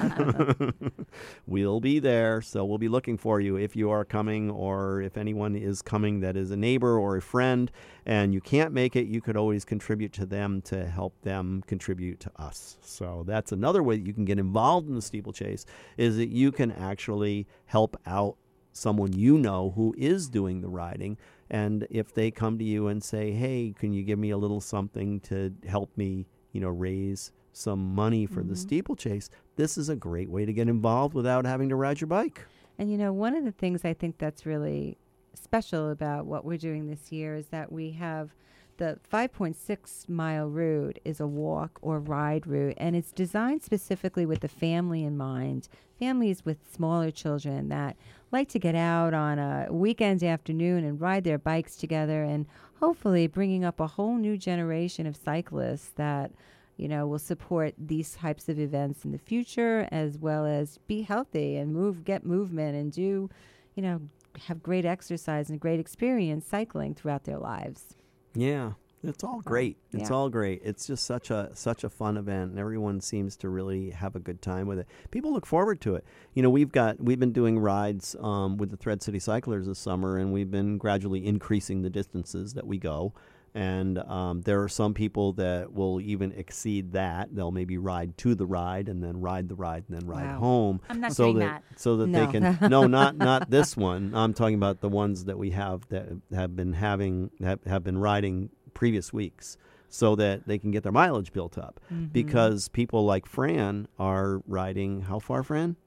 [SPEAKER 1] We'll be there, so we'll be looking for you if you are coming, or if anyone is coming that is a neighbor or a friend, and you can't make it. You could always contribute to them to help them contribute to us. So that's another way that you can get involved in the steeplechase, is that you can actually help out someone you know who is doing the riding. And if they come to you and say, hey, can you give me a little something to help me, you know, raise some money for
[SPEAKER 3] Mm-hmm.
[SPEAKER 1] the steeplechase, this is a great way to get involved without having to ride your bike.
[SPEAKER 3] And, you know, one of the things I think that's really special about what we're doing this year is that we have the five point six mile route is a walk or ride route, and it's designed specifically with the family in mind. Families with smaller children that like to get out on a weekend afternoon and ride their bikes together, and hopefully bringing up a whole new generation of cyclists that, you know, will support these types of events in the future, as well as be healthy and move, get movement, and do, you know, have great exercise and great experience cycling throughout their lives.
[SPEAKER 1] Yeah, it's all great. It's
[SPEAKER 3] yeah.
[SPEAKER 1] all great. It's just such a such a fun event, and everyone seems to really have a good time with it. People look forward to it. You know, we've got we've been doing rides um, with the Thread City Cyclers this summer, and we've been gradually increasing the distances that we go. And um, there are some people that will even exceed that. They'll maybe ride to the ride and then ride the ride and then ride
[SPEAKER 3] Wow.
[SPEAKER 1] home.
[SPEAKER 2] I'm not
[SPEAKER 1] so
[SPEAKER 2] doing
[SPEAKER 1] that,
[SPEAKER 2] that.
[SPEAKER 1] So that
[SPEAKER 3] No.
[SPEAKER 1] they can no, not not this one. I'm talking about the ones that we have that have been having have, have been riding previous weeks, so that they can get their mileage built up.
[SPEAKER 3] Mm-hmm.
[SPEAKER 1] Because people like Fran are riding how far, Fran?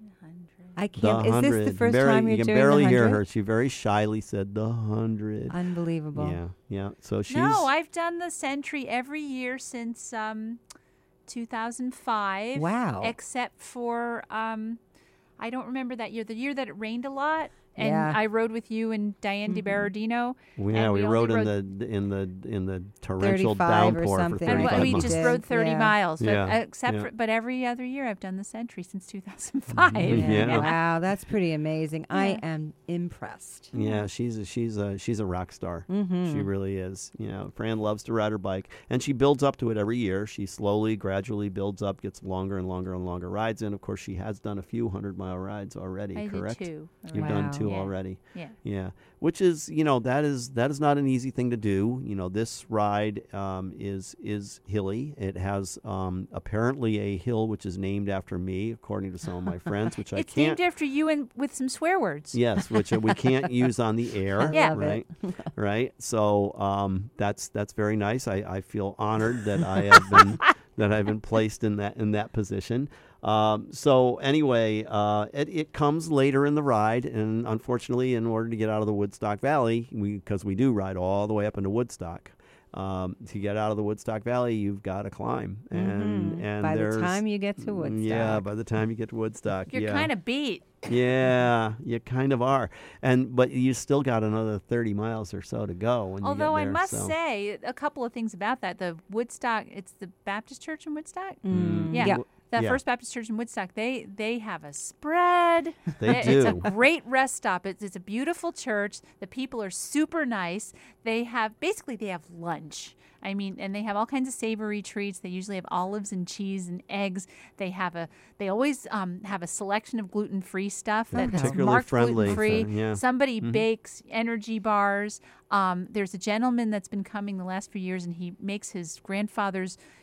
[SPEAKER 3] I
[SPEAKER 1] The
[SPEAKER 3] can't. Is this the
[SPEAKER 1] hundred.
[SPEAKER 3] first
[SPEAKER 1] Barely-
[SPEAKER 3] time you're
[SPEAKER 1] you can
[SPEAKER 3] doing
[SPEAKER 1] barely
[SPEAKER 3] the
[SPEAKER 1] hear
[SPEAKER 3] hundred?
[SPEAKER 1] her. She very shyly said the hundred.
[SPEAKER 3] Unbelievable.
[SPEAKER 1] Yeah, yeah. So she's
[SPEAKER 2] No, I've done the Century every year since um, two thousand five.
[SPEAKER 3] Wow.
[SPEAKER 2] Except for, um, I don't remember that year, the year that it rained a lot. And
[SPEAKER 3] Yeah.
[SPEAKER 2] I rode with you and Diane
[SPEAKER 3] Mhm.
[SPEAKER 2] DiBerardino.
[SPEAKER 1] We- yeah,
[SPEAKER 2] and
[SPEAKER 1] we
[SPEAKER 2] we
[SPEAKER 1] rode
[SPEAKER 2] only
[SPEAKER 1] in the in the in the torrential
[SPEAKER 3] thirty-five or
[SPEAKER 1] downpour for
[SPEAKER 3] something.
[SPEAKER 2] And
[SPEAKER 1] thirty-five
[SPEAKER 2] we
[SPEAKER 1] miles.
[SPEAKER 2] just
[SPEAKER 3] did,
[SPEAKER 2] rode thirty
[SPEAKER 3] yeah.
[SPEAKER 2] miles. But
[SPEAKER 1] Yeah,
[SPEAKER 2] except
[SPEAKER 1] yeah.
[SPEAKER 2] for, but every other year I've done the Century since two thousand five.
[SPEAKER 1] Mhm. Yeah.
[SPEAKER 3] Wow, that's pretty amazing. I
[SPEAKER 2] Yeah.
[SPEAKER 3] am impressed.
[SPEAKER 1] Yeah, she's a, she's a she's a rock star.
[SPEAKER 3] Mm-hmm.
[SPEAKER 1] She really is. You know, Fran loves to ride her bike, and she builds up to it every year. She slowly, gradually builds up, gets longer and longer and longer rides. And of course, she has done a few hundred mile rides already.
[SPEAKER 2] I
[SPEAKER 1] correct?
[SPEAKER 2] did two.
[SPEAKER 1] You've
[SPEAKER 3] Wow.
[SPEAKER 1] done two
[SPEAKER 2] Yeah.
[SPEAKER 1] already.
[SPEAKER 2] Yeah.
[SPEAKER 1] Yeah, which is, you know, that is that is not an easy thing to do. You know, this ride um, is is hilly. It has um, apparently a hill which is named after me, according to some of my friends, which I
[SPEAKER 2] It's
[SPEAKER 1] can't.
[SPEAKER 2] named after you and with some swear words.
[SPEAKER 1] Yes, which uh, we can't use on the air.
[SPEAKER 3] I
[SPEAKER 2] Yeah.
[SPEAKER 3] love
[SPEAKER 1] right,
[SPEAKER 3] it.
[SPEAKER 1] right. So um, that's that's very nice. I, I feel honored that I have been that I've been placed in that in that position. Um, so anyway, uh, it, it comes later in the ride, and unfortunately, in order to get out of the Woodstock Valley, we because we do ride all the way up into Woodstock. Um, to get out of the Woodstock Valley, you've got to climb, and
[SPEAKER 3] Mhm.
[SPEAKER 1] and
[SPEAKER 3] By the
[SPEAKER 1] there's
[SPEAKER 3] time you get to Woodstock.
[SPEAKER 1] yeah, by the time you get to Woodstock,
[SPEAKER 2] You're
[SPEAKER 1] yeah.
[SPEAKER 2] kind of beat.
[SPEAKER 1] Yeah, you kind of are, and but you still got another thirty miles or so to go. When
[SPEAKER 2] Although
[SPEAKER 1] you get
[SPEAKER 2] I
[SPEAKER 1] there,
[SPEAKER 2] must
[SPEAKER 1] so.
[SPEAKER 2] say a couple of things about that. The Woodstock, it's the Baptist Church in Woodstock.
[SPEAKER 3] Mm,
[SPEAKER 2] Yeah.
[SPEAKER 3] yeah.
[SPEAKER 2] The
[SPEAKER 1] Yeah.
[SPEAKER 2] First Baptist Church in Woodstock, they they have a spread.
[SPEAKER 1] They
[SPEAKER 2] It- It's a
[SPEAKER 1] do.
[SPEAKER 2] great rest stop. It's, it's a beautiful church. The people are super nice. They have basically they have lunch. I mean, and they have all kinds of savory treats. They usually have olives and cheese and eggs. They have a they always um, have a selection of gluten free stuff
[SPEAKER 1] They're
[SPEAKER 2] that- that's
[SPEAKER 1] particularly
[SPEAKER 2] marked
[SPEAKER 1] friendly
[SPEAKER 2] gluten free.
[SPEAKER 1] for- yeah.
[SPEAKER 2] Somebody
[SPEAKER 1] Mhm.
[SPEAKER 2] bakes energy bars. Um, there's a gentleman that's been coming the last few years, and he makes his grandfather's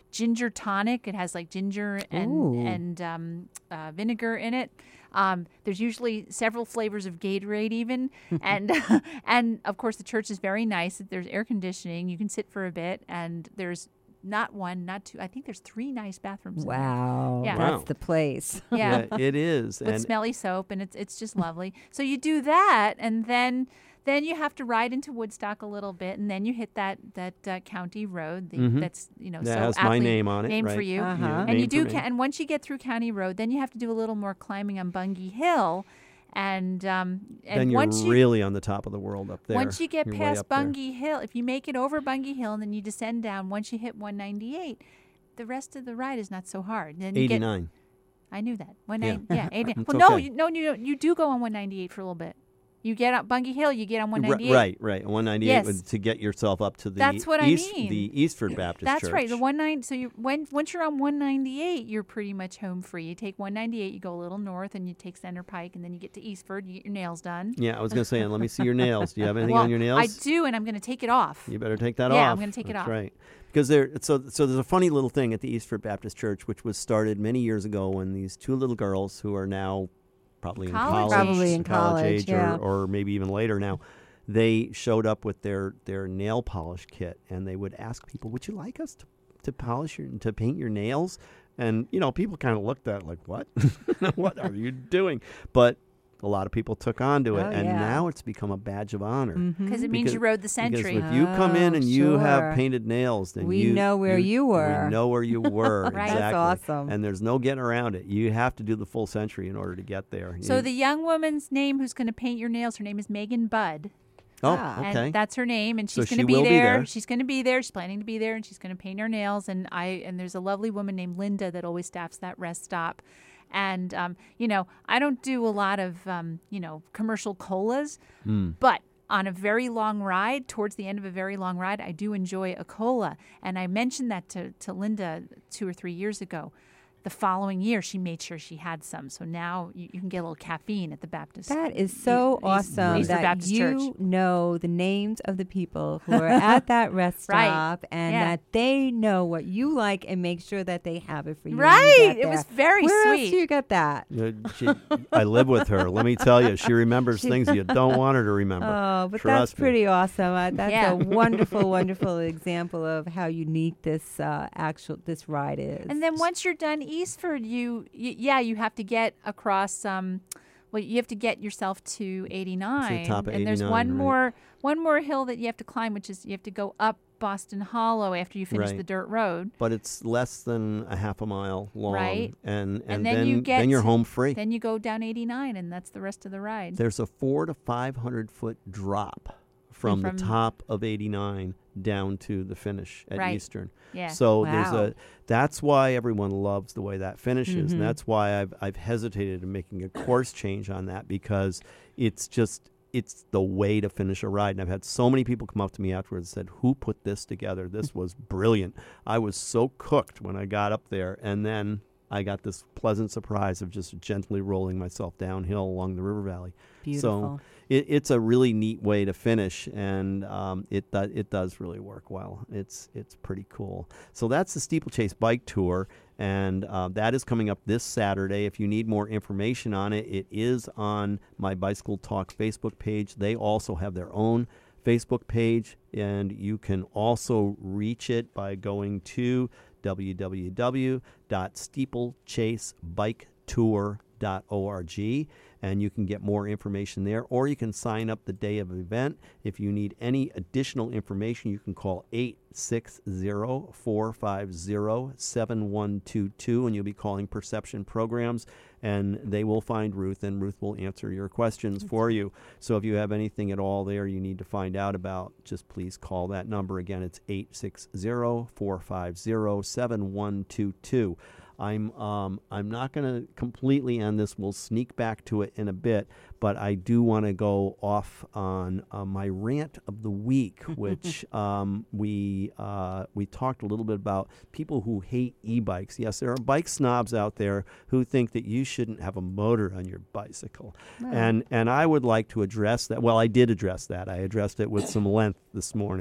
[SPEAKER 2] ginger tonic. It has like ginger and
[SPEAKER 3] Ooh.
[SPEAKER 2] and um, uh, vinegar in it. Um, there's usually several flavors of Gatorade even. and and of course the church is very nice. There's air conditioning. You can sit for a bit, and there's not one, not two. I think there's three nice bathrooms. in there.
[SPEAKER 3] Wow.
[SPEAKER 2] Yeah.
[SPEAKER 3] That's
[SPEAKER 1] Wow.
[SPEAKER 3] the place.
[SPEAKER 2] Yeah.
[SPEAKER 1] Yeah, it is.
[SPEAKER 2] With
[SPEAKER 1] And
[SPEAKER 2] smelly soap, and it's it's just lovely. So you do that, and then then you have to ride into Woodstock a little bit, and then you hit that that uh, county road the,
[SPEAKER 1] Mhm.
[SPEAKER 2] that's you know
[SPEAKER 1] that
[SPEAKER 2] so
[SPEAKER 1] has my
[SPEAKER 2] aptly
[SPEAKER 1] name on it.
[SPEAKER 2] named
[SPEAKER 1] right?
[SPEAKER 2] for you.
[SPEAKER 3] Uh-huh.
[SPEAKER 1] Yeah,
[SPEAKER 2] And
[SPEAKER 1] named
[SPEAKER 2] you do,
[SPEAKER 1] for
[SPEAKER 2] ca-
[SPEAKER 1] me.
[SPEAKER 2] and once you get through County Road, then you have to do a little more climbing on Bungie Hill, and um, and
[SPEAKER 1] then you're
[SPEAKER 2] once you
[SPEAKER 1] really on the top of the world up there.
[SPEAKER 2] once you get
[SPEAKER 1] You're way
[SPEAKER 2] past
[SPEAKER 1] up there.
[SPEAKER 2] Bungie Hill, if you make it over Bungie Hill and then you descend down, once you hit one ninety-eight, the rest of the ride is not so hard. Then you get,
[SPEAKER 1] eighty-nine.
[SPEAKER 2] I knew that. One
[SPEAKER 1] Yeah.
[SPEAKER 2] nine, yeah, eighty.
[SPEAKER 1] It's
[SPEAKER 2] Well, no,
[SPEAKER 1] okay.
[SPEAKER 2] you, no, you don't. You do go on one ninety-eight for a little bit. You get up Bungie Hill, you get on one
[SPEAKER 1] Ri-
[SPEAKER 2] ninety-eight.
[SPEAKER 1] Right, right. one ninety-eight
[SPEAKER 2] Yes.
[SPEAKER 1] was to get yourself up to the
[SPEAKER 2] That's what I
[SPEAKER 1] east,
[SPEAKER 2] mean.
[SPEAKER 1] the Eastford Baptist
[SPEAKER 2] That's
[SPEAKER 1] Church.
[SPEAKER 2] right. The one nine. So you when once you're on one ninety-eight, you're pretty much home free. You take one ninety-eight, you go a little north, and you take Center Pike, and then you get to Eastford. You get your nails done.
[SPEAKER 1] Yeah, I was going to say, and let me see your nails. Do you have anything
[SPEAKER 2] well,
[SPEAKER 1] on your nails?
[SPEAKER 2] I do, and I'm going to take it off.
[SPEAKER 1] You better take that off.
[SPEAKER 2] Yeah, I'm gonna take it
[SPEAKER 1] That's
[SPEAKER 2] off.
[SPEAKER 1] right. Because there, so so there's a funny little thing at the Eastford Baptist Church, which was started many years ago when these two little girls who are now probably in
[SPEAKER 2] College
[SPEAKER 1] college,
[SPEAKER 2] age.
[SPEAKER 3] Probably in college,
[SPEAKER 1] age,
[SPEAKER 3] yeah.
[SPEAKER 1] or, or maybe even later now, they showed up with their their nail polish kit, and they would ask people, "Would you like us to to polish your to paint your nails?" And you know, people kind of looked at it like, "What? What are you doing?" But a lot of people took on to it,
[SPEAKER 3] Oh,
[SPEAKER 1] and
[SPEAKER 3] yeah.
[SPEAKER 1] now it's become a badge of honor.
[SPEAKER 3] Mhm.
[SPEAKER 2] Because it means you
[SPEAKER 1] Because-
[SPEAKER 2] rode the
[SPEAKER 1] Because
[SPEAKER 2] century.
[SPEAKER 1] if you come in
[SPEAKER 3] Oh,
[SPEAKER 1] and you
[SPEAKER 3] sure.
[SPEAKER 1] have painted nails, then
[SPEAKER 3] We
[SPEAKER 1] you
[SPEAKER 3] know where you were.
[SPEAKER 1] We know where you were.
[SPEAKER 2] Right.
[SPEAKER 1] Exactly.
[SPEAKER 3] That's awesome.
[SPEAKER 1] And there's no getting around it. You have to do the full century in order to get there.
[SPEAKER 2] So
[SPEAKER 1] You-
[SPEAKER 2] the young woman's name who's going to paint your nails, her name is Megan Budd.
[SPEAKER 1] oh,
[SPEAKER 3] Ah.
[SPEAKER 1] okay.
[SPEAKER 2] And that's her name, and
[SPEAKER 1] So
[SPEAKER 2] she's going
[SPEAKER 1] she
[SPEAKER 2] to be
[SPEAKER 1] will be
[SPEAKER 2] there.
[SPEAKER 1] there.
[SPEAKER 2] She's going to be there. She's planning to be there, and she's going to paint her nails. And I and there's a lovely woman named Linda that always staffs that rest stop. And um, you know, I don't do a lot of um, you know commercial colas,
[SPEAKER 1] Mm.
[SPEAKER 2] but on a very long ride, towards the end of a very long ride, I do enjoy a cola. And I mentioned that to to Linda two or three years ago. The following year, she made sure she had some. So now you, you can get a little caffeine at the Baptist.
[SPEAKER 3] That is so
[SPEAKER 2] East-
[SPEAKER 3] awesome
[SPEAKER 2] Eastford
[SPEAKER 3] that
[SPEAKER 2] Baptist
[SPEAKER 3] you
[SPEAKER 2] Church.
[SPEAKER 3] know the names of the people who are at that rest
[SPEAKER 2] Right.
[SPEAKER 3] stop and
[SPEAKER 2] Yeah.
[SPEAKER 3] that they know what you like and make sure that they have it for you. when you
[SPEAKER 2] Right.
[SPEAKER 3] get
[SPEAKER 2] It was
[SPEAKER 3] there.
[SPEAKER 2] very
[SPEAKER 3] Where else
[SPEAKER 2] sweet.
[SPEAKER 3] do you get that?
[SPEAKER 1] Uh, she- I live with her. Let me tell you, she remembers things you don't want her to remember.
[SPEAKER 3] Oh, but that's
[SPEAKER 1] Trust me.
[SPEAKER 3] pretty awesome. Uh, that's
[SPEAKER 2] Yeah.
[SPEAKER 3] a wonderful, wonderful example of how unique this uh, actual this ride is.
[SPEAKER 2] And then once you're done Eastford, you, y yeah, you have to get across. Um, well, you have to get yourself to eighty-nine,
[SPEAKER 1] top of
[SPEAKER 2] and there's
[SPEAKER 1] eighty-nine,
[SPEAKER 2] one
[SPEAKER 1] right.
[SPEAKER 2] more one more hill that you have to climb, which is you have to go up Boston Hollow after you finish
[SPEAKER 1] Right.
[SPEAKER 2] the dirt road.
[SPEAKER 1] But it's less than a half a mile long,
[SPEAKER 2] Right.
[SPEAKER 1] and and,
[SPEAKER 2] then
[SPEAKER 1] then
[SPEAKER 2] you get
[SPEAKER 1] then you're
[SPEAKER 2] to-
[SPEAKER 1] home free.
[SPEAKER 2] Then you go down eighty-nine, and that's the rest of the ride.
[SPEAKER 1] There's a four to five hundred foot drop from,
[SPEAKER 2] From-
[SPEAKER 1] the top of eighty-nine down to the finish at
[SPEAKER 2] Right.
[SPEAKER 1] Eastern.
[SPEAKER 2] Yeah.
[SPEAKER 1] So there's
[SPEAKER 3] Wow.
[SPEAKER 1] a that's why everyone loves the way that finishes,
[SPEAKER 3] Mhm.
[SPEAKER 1] and that's why I've I've hesitated in making a course change on that because it's just it's the way to finish a ride. And I've had so many people come up to me afterwards and said, "Who put this together? This was brilliant. I was so cooked when I got up there, and then I got this pleasant surprise of just gently rolling myself downhill along the river valley."
[SPEAKER 3] Beautiful.
[SPEAKER 1] So it, it's a really neat way to finish, and um, it do, it does really work well. It's it's pretty cool. So that's the Steeplechase Bike Tour, and uh, that is coming up this Saturday. If you need more information on it, it is on my Bicycle Talk Facebook page. They also have their own Facebook page, and you can also reach it by going to w w w dot steeplechase bike tour dot org, and you can get more information there, or you can sign up the day of the event. If you need any additional information, you can call eight six zero, four five zero, seven one two two, and you'll be calling Perception Programs, and they will find Ruth, and Ruth will answer your questions for you. So if you have anything at all there you need to find out about, just please call that number. Again, it's eight six zero, four five zero, seven one two two. I'm um, I'm not going to completely end this. We'll sneak back to it in a bit, but I do want to go off on uh, my rant of the week, which um, we uh, we talked a little bit about people who hate e-bikes. Yes, there are bike snobs out there who think that you shouldn't have a motor on your bicycle,
[SPEAKER 3] Well.
[SPEAKER 1] and and I would like to address that. Well, I did address that. I addressed it with some length this morning.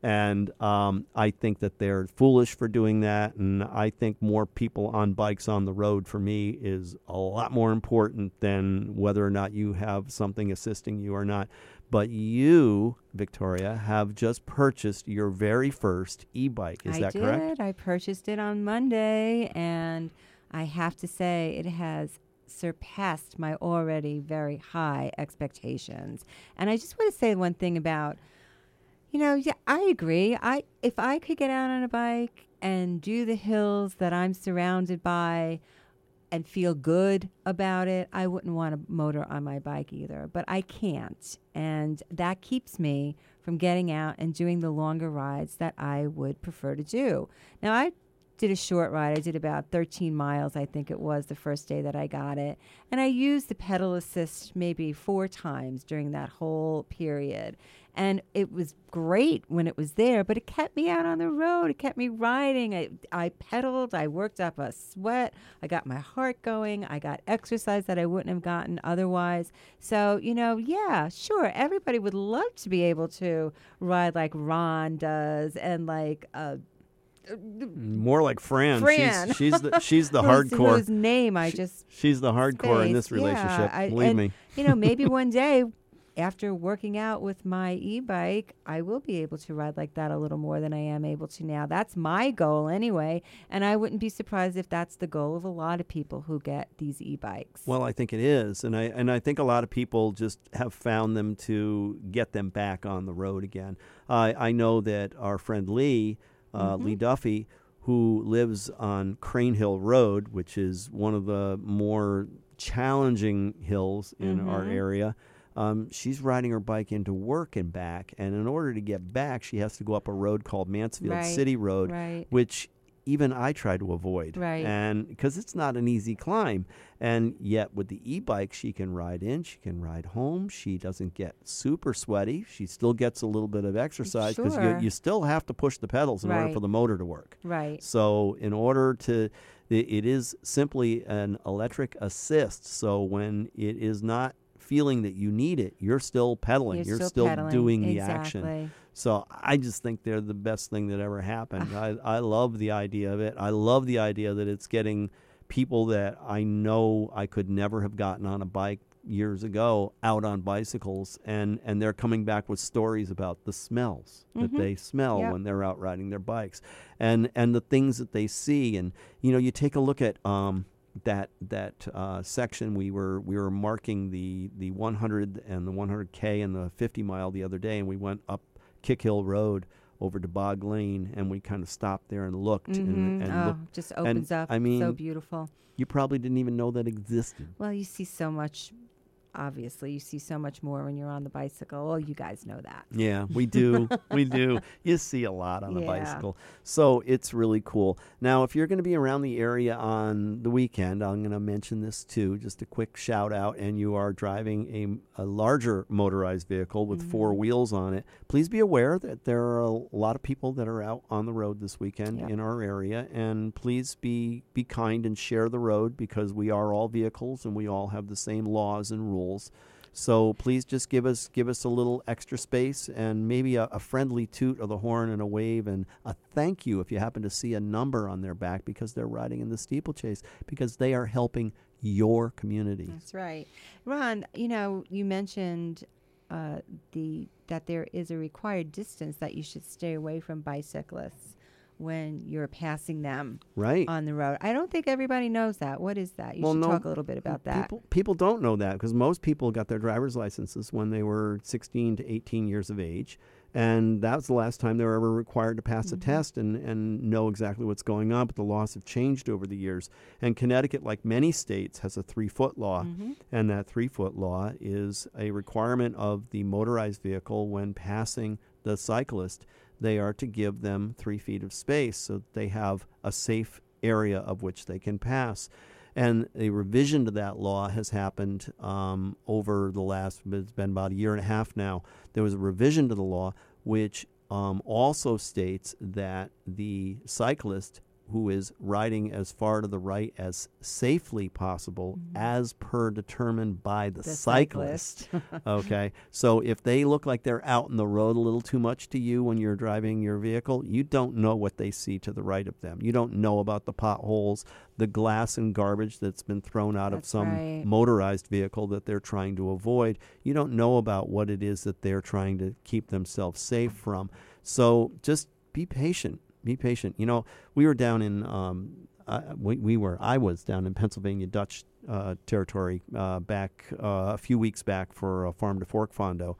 [SPEAKER 1] And um, I think that they're foolish for doing that. And I think more people on bikes on the road for me is a lot more important than whether or not you have something assisting you or not. But you, Victoria, have just purchased your very first e-bike. Is
[SPEAKER 3] I
[SPEAKER 1] that
[SPEAKER 3] did.
[SPEAKER 1] correct?
[SPEAKER 3] I purchased it on Monday, and I have to say it has surpassed my already very high expectations. And I just want to say one thing about, you know, yeah, I agree. I if I could get out on a bike and do the hills that I'm surrounded by and feel good about it, I wouldn't want a motor on my bike either. But I can't. And that keeps me from getting out and doing the longer rides that I would prefer to do. Now, I did a short ride. I did about thirteen miles, I think it was, the first day that I got it. And I used the pedal assist maybe four times during that whole period. And it was great when it was there, but it kept me out on the road. It kept me riding. I, I pedaled. I worked up a sweat. I got my heart going. I got exercise that I wouldn't have gotten otherwise. So, you know, yeah, sure. Everybody would love to be able to ride like Ron does and like uh,
[SPEAKER 1] More like Fran.
[SPEAKER 3] Fran.
[SPEAKER 1] She's, she's the she's the
[SPEAKER 3] whose,
[SPEAKER 1] hardcore.
[SPEAKER 3] whose name I
[SPEAKER 1] she-
[SPEAKER 3] just
[SPEAKER 1] she's the hardcore in this
[SPEAKER 3] spaced. Yeah,
[SPEAKER 1] relationship.
[SPEAKER 3] I-
[SPEAKER 1] Believe
[SPEAKER 3] and,
[SPEAKER 1] me.
[SPEAKER 3] You know, maybe one day after working out with my e-bike, I will be able to ride like that a little more than I am able to now. That's my goal anyway, and I wouldn't be surprised if that's the goal of a lot of people who get these e-bikes.
[SPEAKER 1] Well, I think it is, and I and I think a lot of people just have found them to get them back on the road again. I I know that our friend Lee, uh,
[SPEAKER 3] Mhm.
[SPEAKER 1] Lee Duffy, who lives on Crane Hill Road, which is one of the more challenging hills in our
[SPEAKER 3] Mhm.
[SPEAKER 1] area. Um, she's riding her bike into work and back, and in order to get back, she has to go up a road called Mansfield
[SPEAKER 3] Right,
[SPEAKER 1] City Road,
[SPEAKER 3] right.
[SPEAKER 1] which even I try to avoid,
[SPEAKER 3] Right.
[SPEAKER 1] and because it's not an easy climb. And yet, with the e-bike, she can ride in, she can ride home. She doesn't get super sweaty. She still gets a little bit of exercise because
[SPEAKER 3] Sure.
[SPEAKER 1] you, you still have to push the pedals in order
[SPEAKER 3] Right.
[SPEAKER 1] for the motor to work.
[SPEAKER 3] Right.
[SPEAKER 1] So, in order to, it, it is simply an electric assist. So, when it is not feeling that you need it, you're still pedaling.
[SPEAKER 3] You're
[SPEAKER 1] You're,
[SPEAKER 3] still
[SPEAKER 1] still,
[SPEAKER 3] pedaling.
[SPEAKER 1] doing the
[SPEAKER 3] Exactly.
[SPEAKER 1] action. So I just think they're the best thing that ever happened. I, I love the idea of it. I love the idea that it's getting people that I know I could never have gotten on a bike years ago out on bicycles, and, and they're coming back with stories about the smells that
[SPEAKER 3] Mhm.
[SPEAKER 1] they smell
[SPEAKER 3] Yep.
[SPEAKER 1] when they're out riding their bikes, and and the things that they see. And you know, you take a look at um, that that uh, section we were we were marking the the one hundred and the one hundred K and the fifty mile the other day, and we went up Kick Hill Road over to Bog Lane, and we kind of stopped there and looked
[SPEAKER 3] Mhm.
[SPEAKER 1] and, and
[SPEAKER 3] oh,
[SPEAKER 1] looked.
[SPEAKER 3] just opens
[SPEAKER 1] and,
[SPEAKER 3] up.
[SPEAKER 1] I mean,
[SPEAKER 3] so beautiful.
[SPEAKER 1] You probably didn't even know that existed.
[SPEAKER 3] Well, you see so much. Obviously, you see so much more when you're on the bicycle. Oh, you guys know that.
[SPEAKER 1] Yeah, we do. we do. You see a lot on a
[SPEAKER 3] Yeah.
[SPEAKER 1] bicycle. So it's really cool. Now, if you're going to be around the area on the weekend, I'm going to mention this too, just a quick shout out, and you are driving a, a larger motorized vehicle with
[SPEAKER 3] Mhm.
[SPEAKER 1] four wheels on it, please be aware that there are a lot of people that are out on the road this weekend
[SPEAKER 3] Yep.
[SPEAKER 1] in our area, and please be, be kind and share the road, because we are all vehicles and we all have the same laws and rules. So please just give us give us a little extra space, and maybe a, a friendly toot of the horn and a wave and a thank you if you happen to see a number on their back because they're riding in the steeplechase, because they are helping your community.
[SPEAKER 3] That's right. Ron, you know, you mentioned uh, the that there is a required distance that you should stay away from bicyclists when you're passing them
[SPEAKER 1] Right.
[SPEAKER 3] on the road. I don't think everybody knows that. What is that? You
[SPEAKER 1] Well,
[SPEAKER 3] should
[SPEAKER 1] no,
[SPEAKER 3] talk a little bit about that.
[SPEAKER 1] People, people don't know that, because most people got their driver's licenses when they were sixteen to eighteen years of age. And that was the last time they were ever required to pass
[SPEAKER 3] Mhm.
[SPEAKER 1] a test and, and know exactly what's going on. But the laws have changed over the years. And Connecticut, like many states, has a three-foot law.
[SPEAKER 3] Mhm.
[SPEAKER 1] And that three-foot law is a requirement of the motorized vehicle when passing the cyclist. They are to give them three feet of space so that they have a safe area of which they can pass. And a revision to that law has happened um, over the last, it's been about a year and a half now. There was a revision to the law which um, also states that the cyclist who is riding as far to the right as safely possible, mm-hmm. as per determined by the, the cyclist. cyclist. Okay, so if they look like they're out in the road a little too much to you when you're driving your vehicle, you don't know what they see to the right of them. You don't know about the potholes, the glass and garbage that's been thrown out
[SPEAKER 3] That's
[SPEAKER 1] of some
[SPEAKER 3] right.
[SPEAKER 1] motorized vehicle that they're trying to avoid. You don't know about what it is that they're trying to keep themselves safe from. So just be patient. Be patient. You know, we were down in, um, uh, we, we were, I was down in Pennsylvania Dutch uh, territory uh, back uh, a few weeks back for a farm to fork fondo.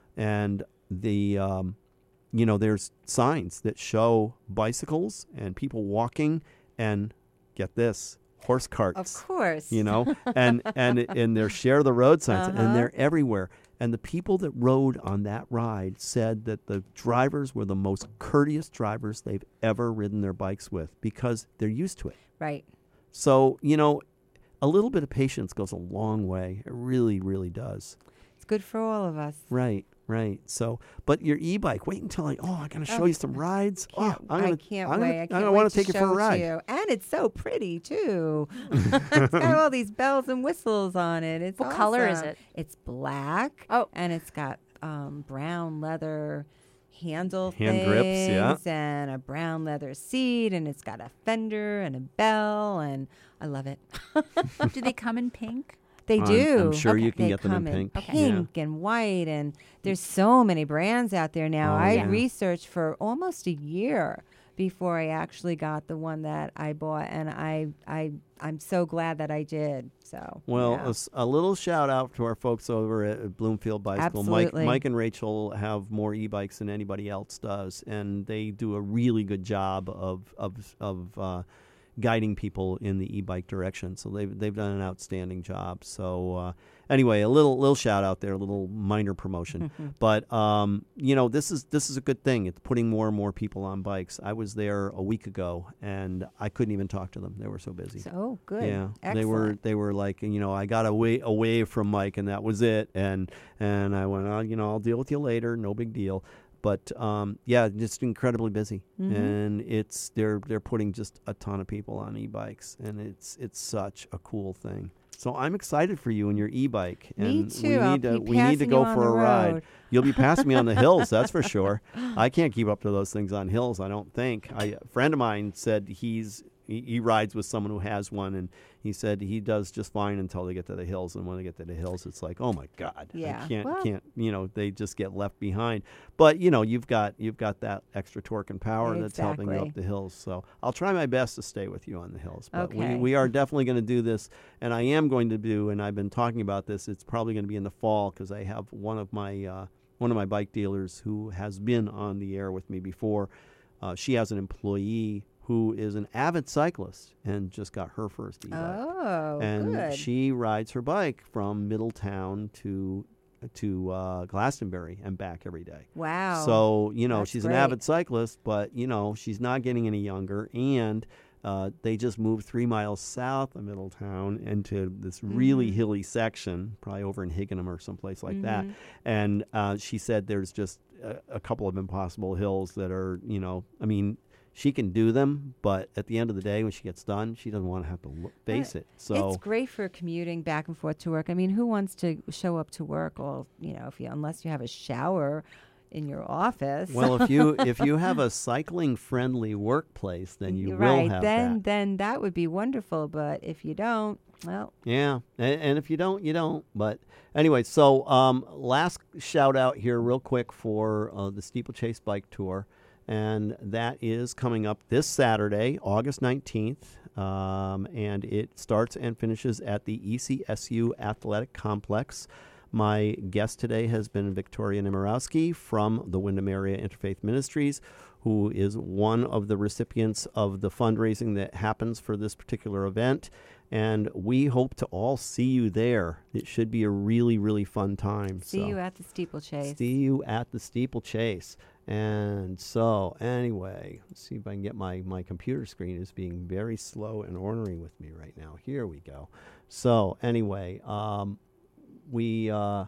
[SPEAKER 1] And the, um, you know, there's signs that show bicycles and people walking and, get this, horse carts.
[SPEAKER 3] Of course.
[SPEAKER 1] You know, and, and, and they're share the road signs,
[SPEAKER 3] Uh-huh.
[SPEAKER 1] and they're everywhere. And the people that rode on that ride said that the drivers were the most courteous drivers they've ever ridden their bikes with because they're used to it.
[SPEAKER 3] Right.
[SPEAKER 1] So, you know, a little bit of patience goes a long way. It really, really does.
[SPEAKER 3] It's good for all of us.
[SPEAKER 1] Right, right. So, but your e-bike, wait until I, oh, I'm going to show
[SPEAKER 3] Oh,
[SPEAKER 1] you some rides.
[SPEAKER 3] Can't,
[SPEAKER 1] oh, I'm gonna,
[SPEAKER 3] I can't
[SPEAKER 1] I'm
[SPEAKER 3] wait.
[SPEAKER 1] Gonna,
[SPEAKER 3] I
[SPEAKER 1] I'm
[SPEAKER 3] can't
[SPEAKER 1] gonna
[SPEAKER 3] wait
[SPEAKER 1] want
[SPEAKER 3] to
[SPEAKER 1] to take you for
[SPEAKER 3] show
[SPEAKER 1] a
[SPEAKER 3] it
[SPEAKER 1] ride.
[SPEAKER 3] to you. And it's so pretty, too. It's got all these bells and whistles on it. It's
[SPEAKER 2] What color is
[SPEAKER 3] awesome.
[SPEAKER 2] it?
[SPEAKER 3] It's black.
[SPEAKER 2] Oh.
[SPEAKER 3] And it's got um, brown leather handle
[SPEAKER 1] Hand
[SPEAKER 3] things
[SPEAKER 1] grips, yeah.
[SPEAKER 3] and a brown leather seat, and it's got a fender and a bell, and I love it.
[SPEAKER 2] Do they come in pink?
[SPEAKER 3] They
[SPEAKER 1] I'm-
[SPEAKER 3] do.
[SPEAKER 1] I'm sure you can
[SPEAKER 3] They
[SPEAKER 1] get them in
[SPEAKER 3] come
[SPEAKER 1] pink.
[SPEAKER 2] Okay.
[SPEAKER 3] pink and white, and there's so many brands out there now.
[SPEAKER 1] Oh,
[SPEAKER 3] I
[SPEAKER 1] yeah.
[SPEAKER 3] researched for almost a year before I actually got the one that I bought, and I I I'm so glad that I did. So
[SPEAKER 1] Well,
[SPEAKER 3] yeah.
[SPEAKER 1] a, s- a little shout out to our folks over at Bloomfield Bicycle. Mike,
[SPEAKER 3] Absolutely.
[SPEAKER 1] Mike and Rachel have more e-bikes than anybody else does, and they do a really good job of of of uh, guiding people in the e-bike direction. So they've they've done an outstanding job. So uh, anyway, a little little shout out there, a little minor promotion. But um, you know, this is this is a good thing. It's putting more and more people on bikes. I was there a week ago, and I couldn't even talk to them. They were so busy.
[SPEAKER 3] So, oh, good.
[SPEAKER 1] Yeah,
[SPEAKER 3] Excellent.
[SPEAKER 1] they were they were like, you know, I got away away from Mike, and that was it. And and I went, oh, you know, I'll deal with you later, no big deal. But um, yeah, just incredibly busy,
[SPEAKER 3] Mhm.
[SPEAKER 1] and it's they're they're putting just a ton of people on e-bikes, and it's it's such a cool thing. So I'm excited for you and your e-bike,
[SPEAKER 3] Me
[SPEAKER 1] and
[SPEAKER 3] too.
[SPEAKER 1] we
[SPEAKER 3] I'll
[SPEAKER 1] need to
[SPEAKER 3] be
[SPEAKER 1] we need to
[SPEAKER 3] passing
[SPEAKER 1] go
[SPEAKER 3] you on
[SPEAKER 1] for
[SPEAKER 3] the
[SPEAKER 1] a ride.
[SPEAKER 3] road.
[SPEAKER 1] You'll be passing me on the hills, that's for sure. I can't keep up to those things on hills, I don't think. I, a friend of mine said he's he, he rides with someone who has one, and he said he does just fine until they get to the hills, and when they get to the hills, it's like, oh my God,
[SPEAKER 3] Yeah.
[SPEAKER 1] I can't
[SPEAKER 3] Well-
[SPEAKER 1] can't you know, they just get left behind. But you know, you've got you've got that extra torque and power that's helping you
[SPEAKER 3] Exactly.
[SPEAKER 1] up the hills. So I'll try my best to stay with you on the hills. But
[SPEAKER 3] Okay.
[SPEAKER 1] we, we are definitely going to do this, and I am going to do, and I've been talking about this. It's probably going to be in the fall because I have one of my uh, one of my bike dealers who has been on the air with me before. Uh, she has an employee who is an avid cyclist and just got her first e-bike.
[SPEAKER 3] Oh,
[SPEAKER 1] and
[SPEAKER 3] good.
[SPEAKER 1] she rides her bike from Middletown to to uh, Glastonbury and back every day.
[SPEAKER 3] Wow.
[SPEAKER 1] So, you know,
[SPEAKER 3] That's
[SPEAKER 1] she's
[SPEAKER 3] great.
[SPEAKER 1] an avid cyclist, but, you know, she's not getting any younger. And uh, they just moved three miles south of Middletown into this really
[SPEAKER 3] Mhm.
[SPEAKER 1] hilly section, probably over in Higganum or someplace like that.
[SPEAKER 3] Mhm.
[SPEAKER 1] And uh, she said there's just a, a couple of impossible hills that are, you know, I mean, she can do them, but at the end of the day, when she gets done, she doesn't want to have to look, face it. So
[SPEAKER 3] It's great for commuting back and forth to work. I mean, who wants to show up to work all, you know, if you unless you have a shower in your office?
[SPEAKER 1] well, if you if you have a cycling friendly workplace, then you
[SPEAKER 3] right,
[SPEAKER 1] will have
[SPEAKER 3] then
[SPEAKER 1] that.
[SPEAKER 3] then that would be wonderful, but if you don't, well,
[SPEAKER 1] Yeah, and, and if you don't, you don't. But anyway, so um, last shout out here, real quick, for uh, the Steeplechase Bike Tour, and that is coming up this Saturday, August nineteenth, um, and it starts and finishes at the E C S U Athletic Complex. My guest today has been Victoria Nemorowski from the Wyndham Area Interfaith Ministries, who is one of the recipients of the fundraising that happens for this particular event. And we hope to all see you there. It should be a really, really fun time.
[SPEAKER 3] see
[SPEAKER 1] so.
[SPEAKER 3] you at the steeplechase.
[SPEAKER 1] See you at the steeplechase. And so, anyway, let's see if I can get my, my computer screen is being very slow and ornery with me right now. Here we go. So, anyway, um, we, uh,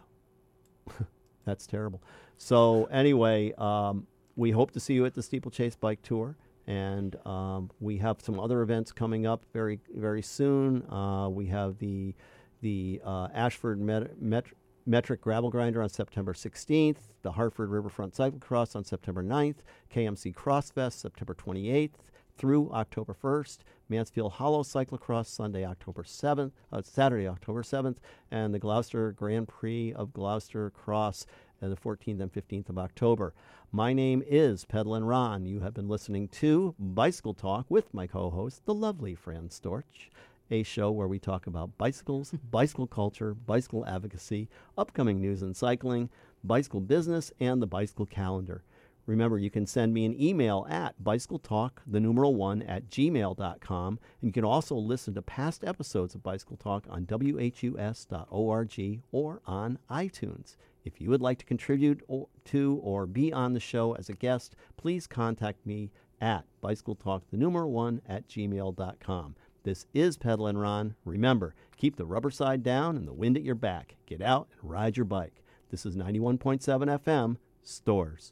[SPEAKER 1] that's terrible. So, anyway, um, we hope to see you at the Steeplechase Bike Tour. And um, we have some other events coming up very, very soon. Uh, we have the the uh, Ashford Met- Met- Metric Gravel Grinder on September sixteenth, the Hartford Riverfront Cyclocross on September ninth, K M C CrossFest September twenty-eighth through October first, Mansfield Hollow Cyclocross Sunday, October seventh, uh, Saturday, October seventh, and the Gloucester Grand Prix of Gloucester Cross on the fourteenth and fifteenth of October. My name is Pedlin Ron. You have been listening to Bicycle Talk with my co-host, the lovely Fran Storch, a show where we talk about bicycles, bicycle culture, bicycle advocacy, upcoming news in cycling, bicycle business, and the bicycle calendar. Remember, you can send me an email at bicycletalk, the numeral one, at gmail dot com. And you can also listen to past episodes of Bicycle Talk on W H U S dot org or on iTunes. If you would like to contribute or, to or be on the show as a guest, please contact me at bicycletalk, the numeral one, at gmail dot com. This is Pedlin' Ron. Remember, keep the rubber side down and the wind at your back. Get out and ride your bike. This is ninety-one point seven F M, Stores.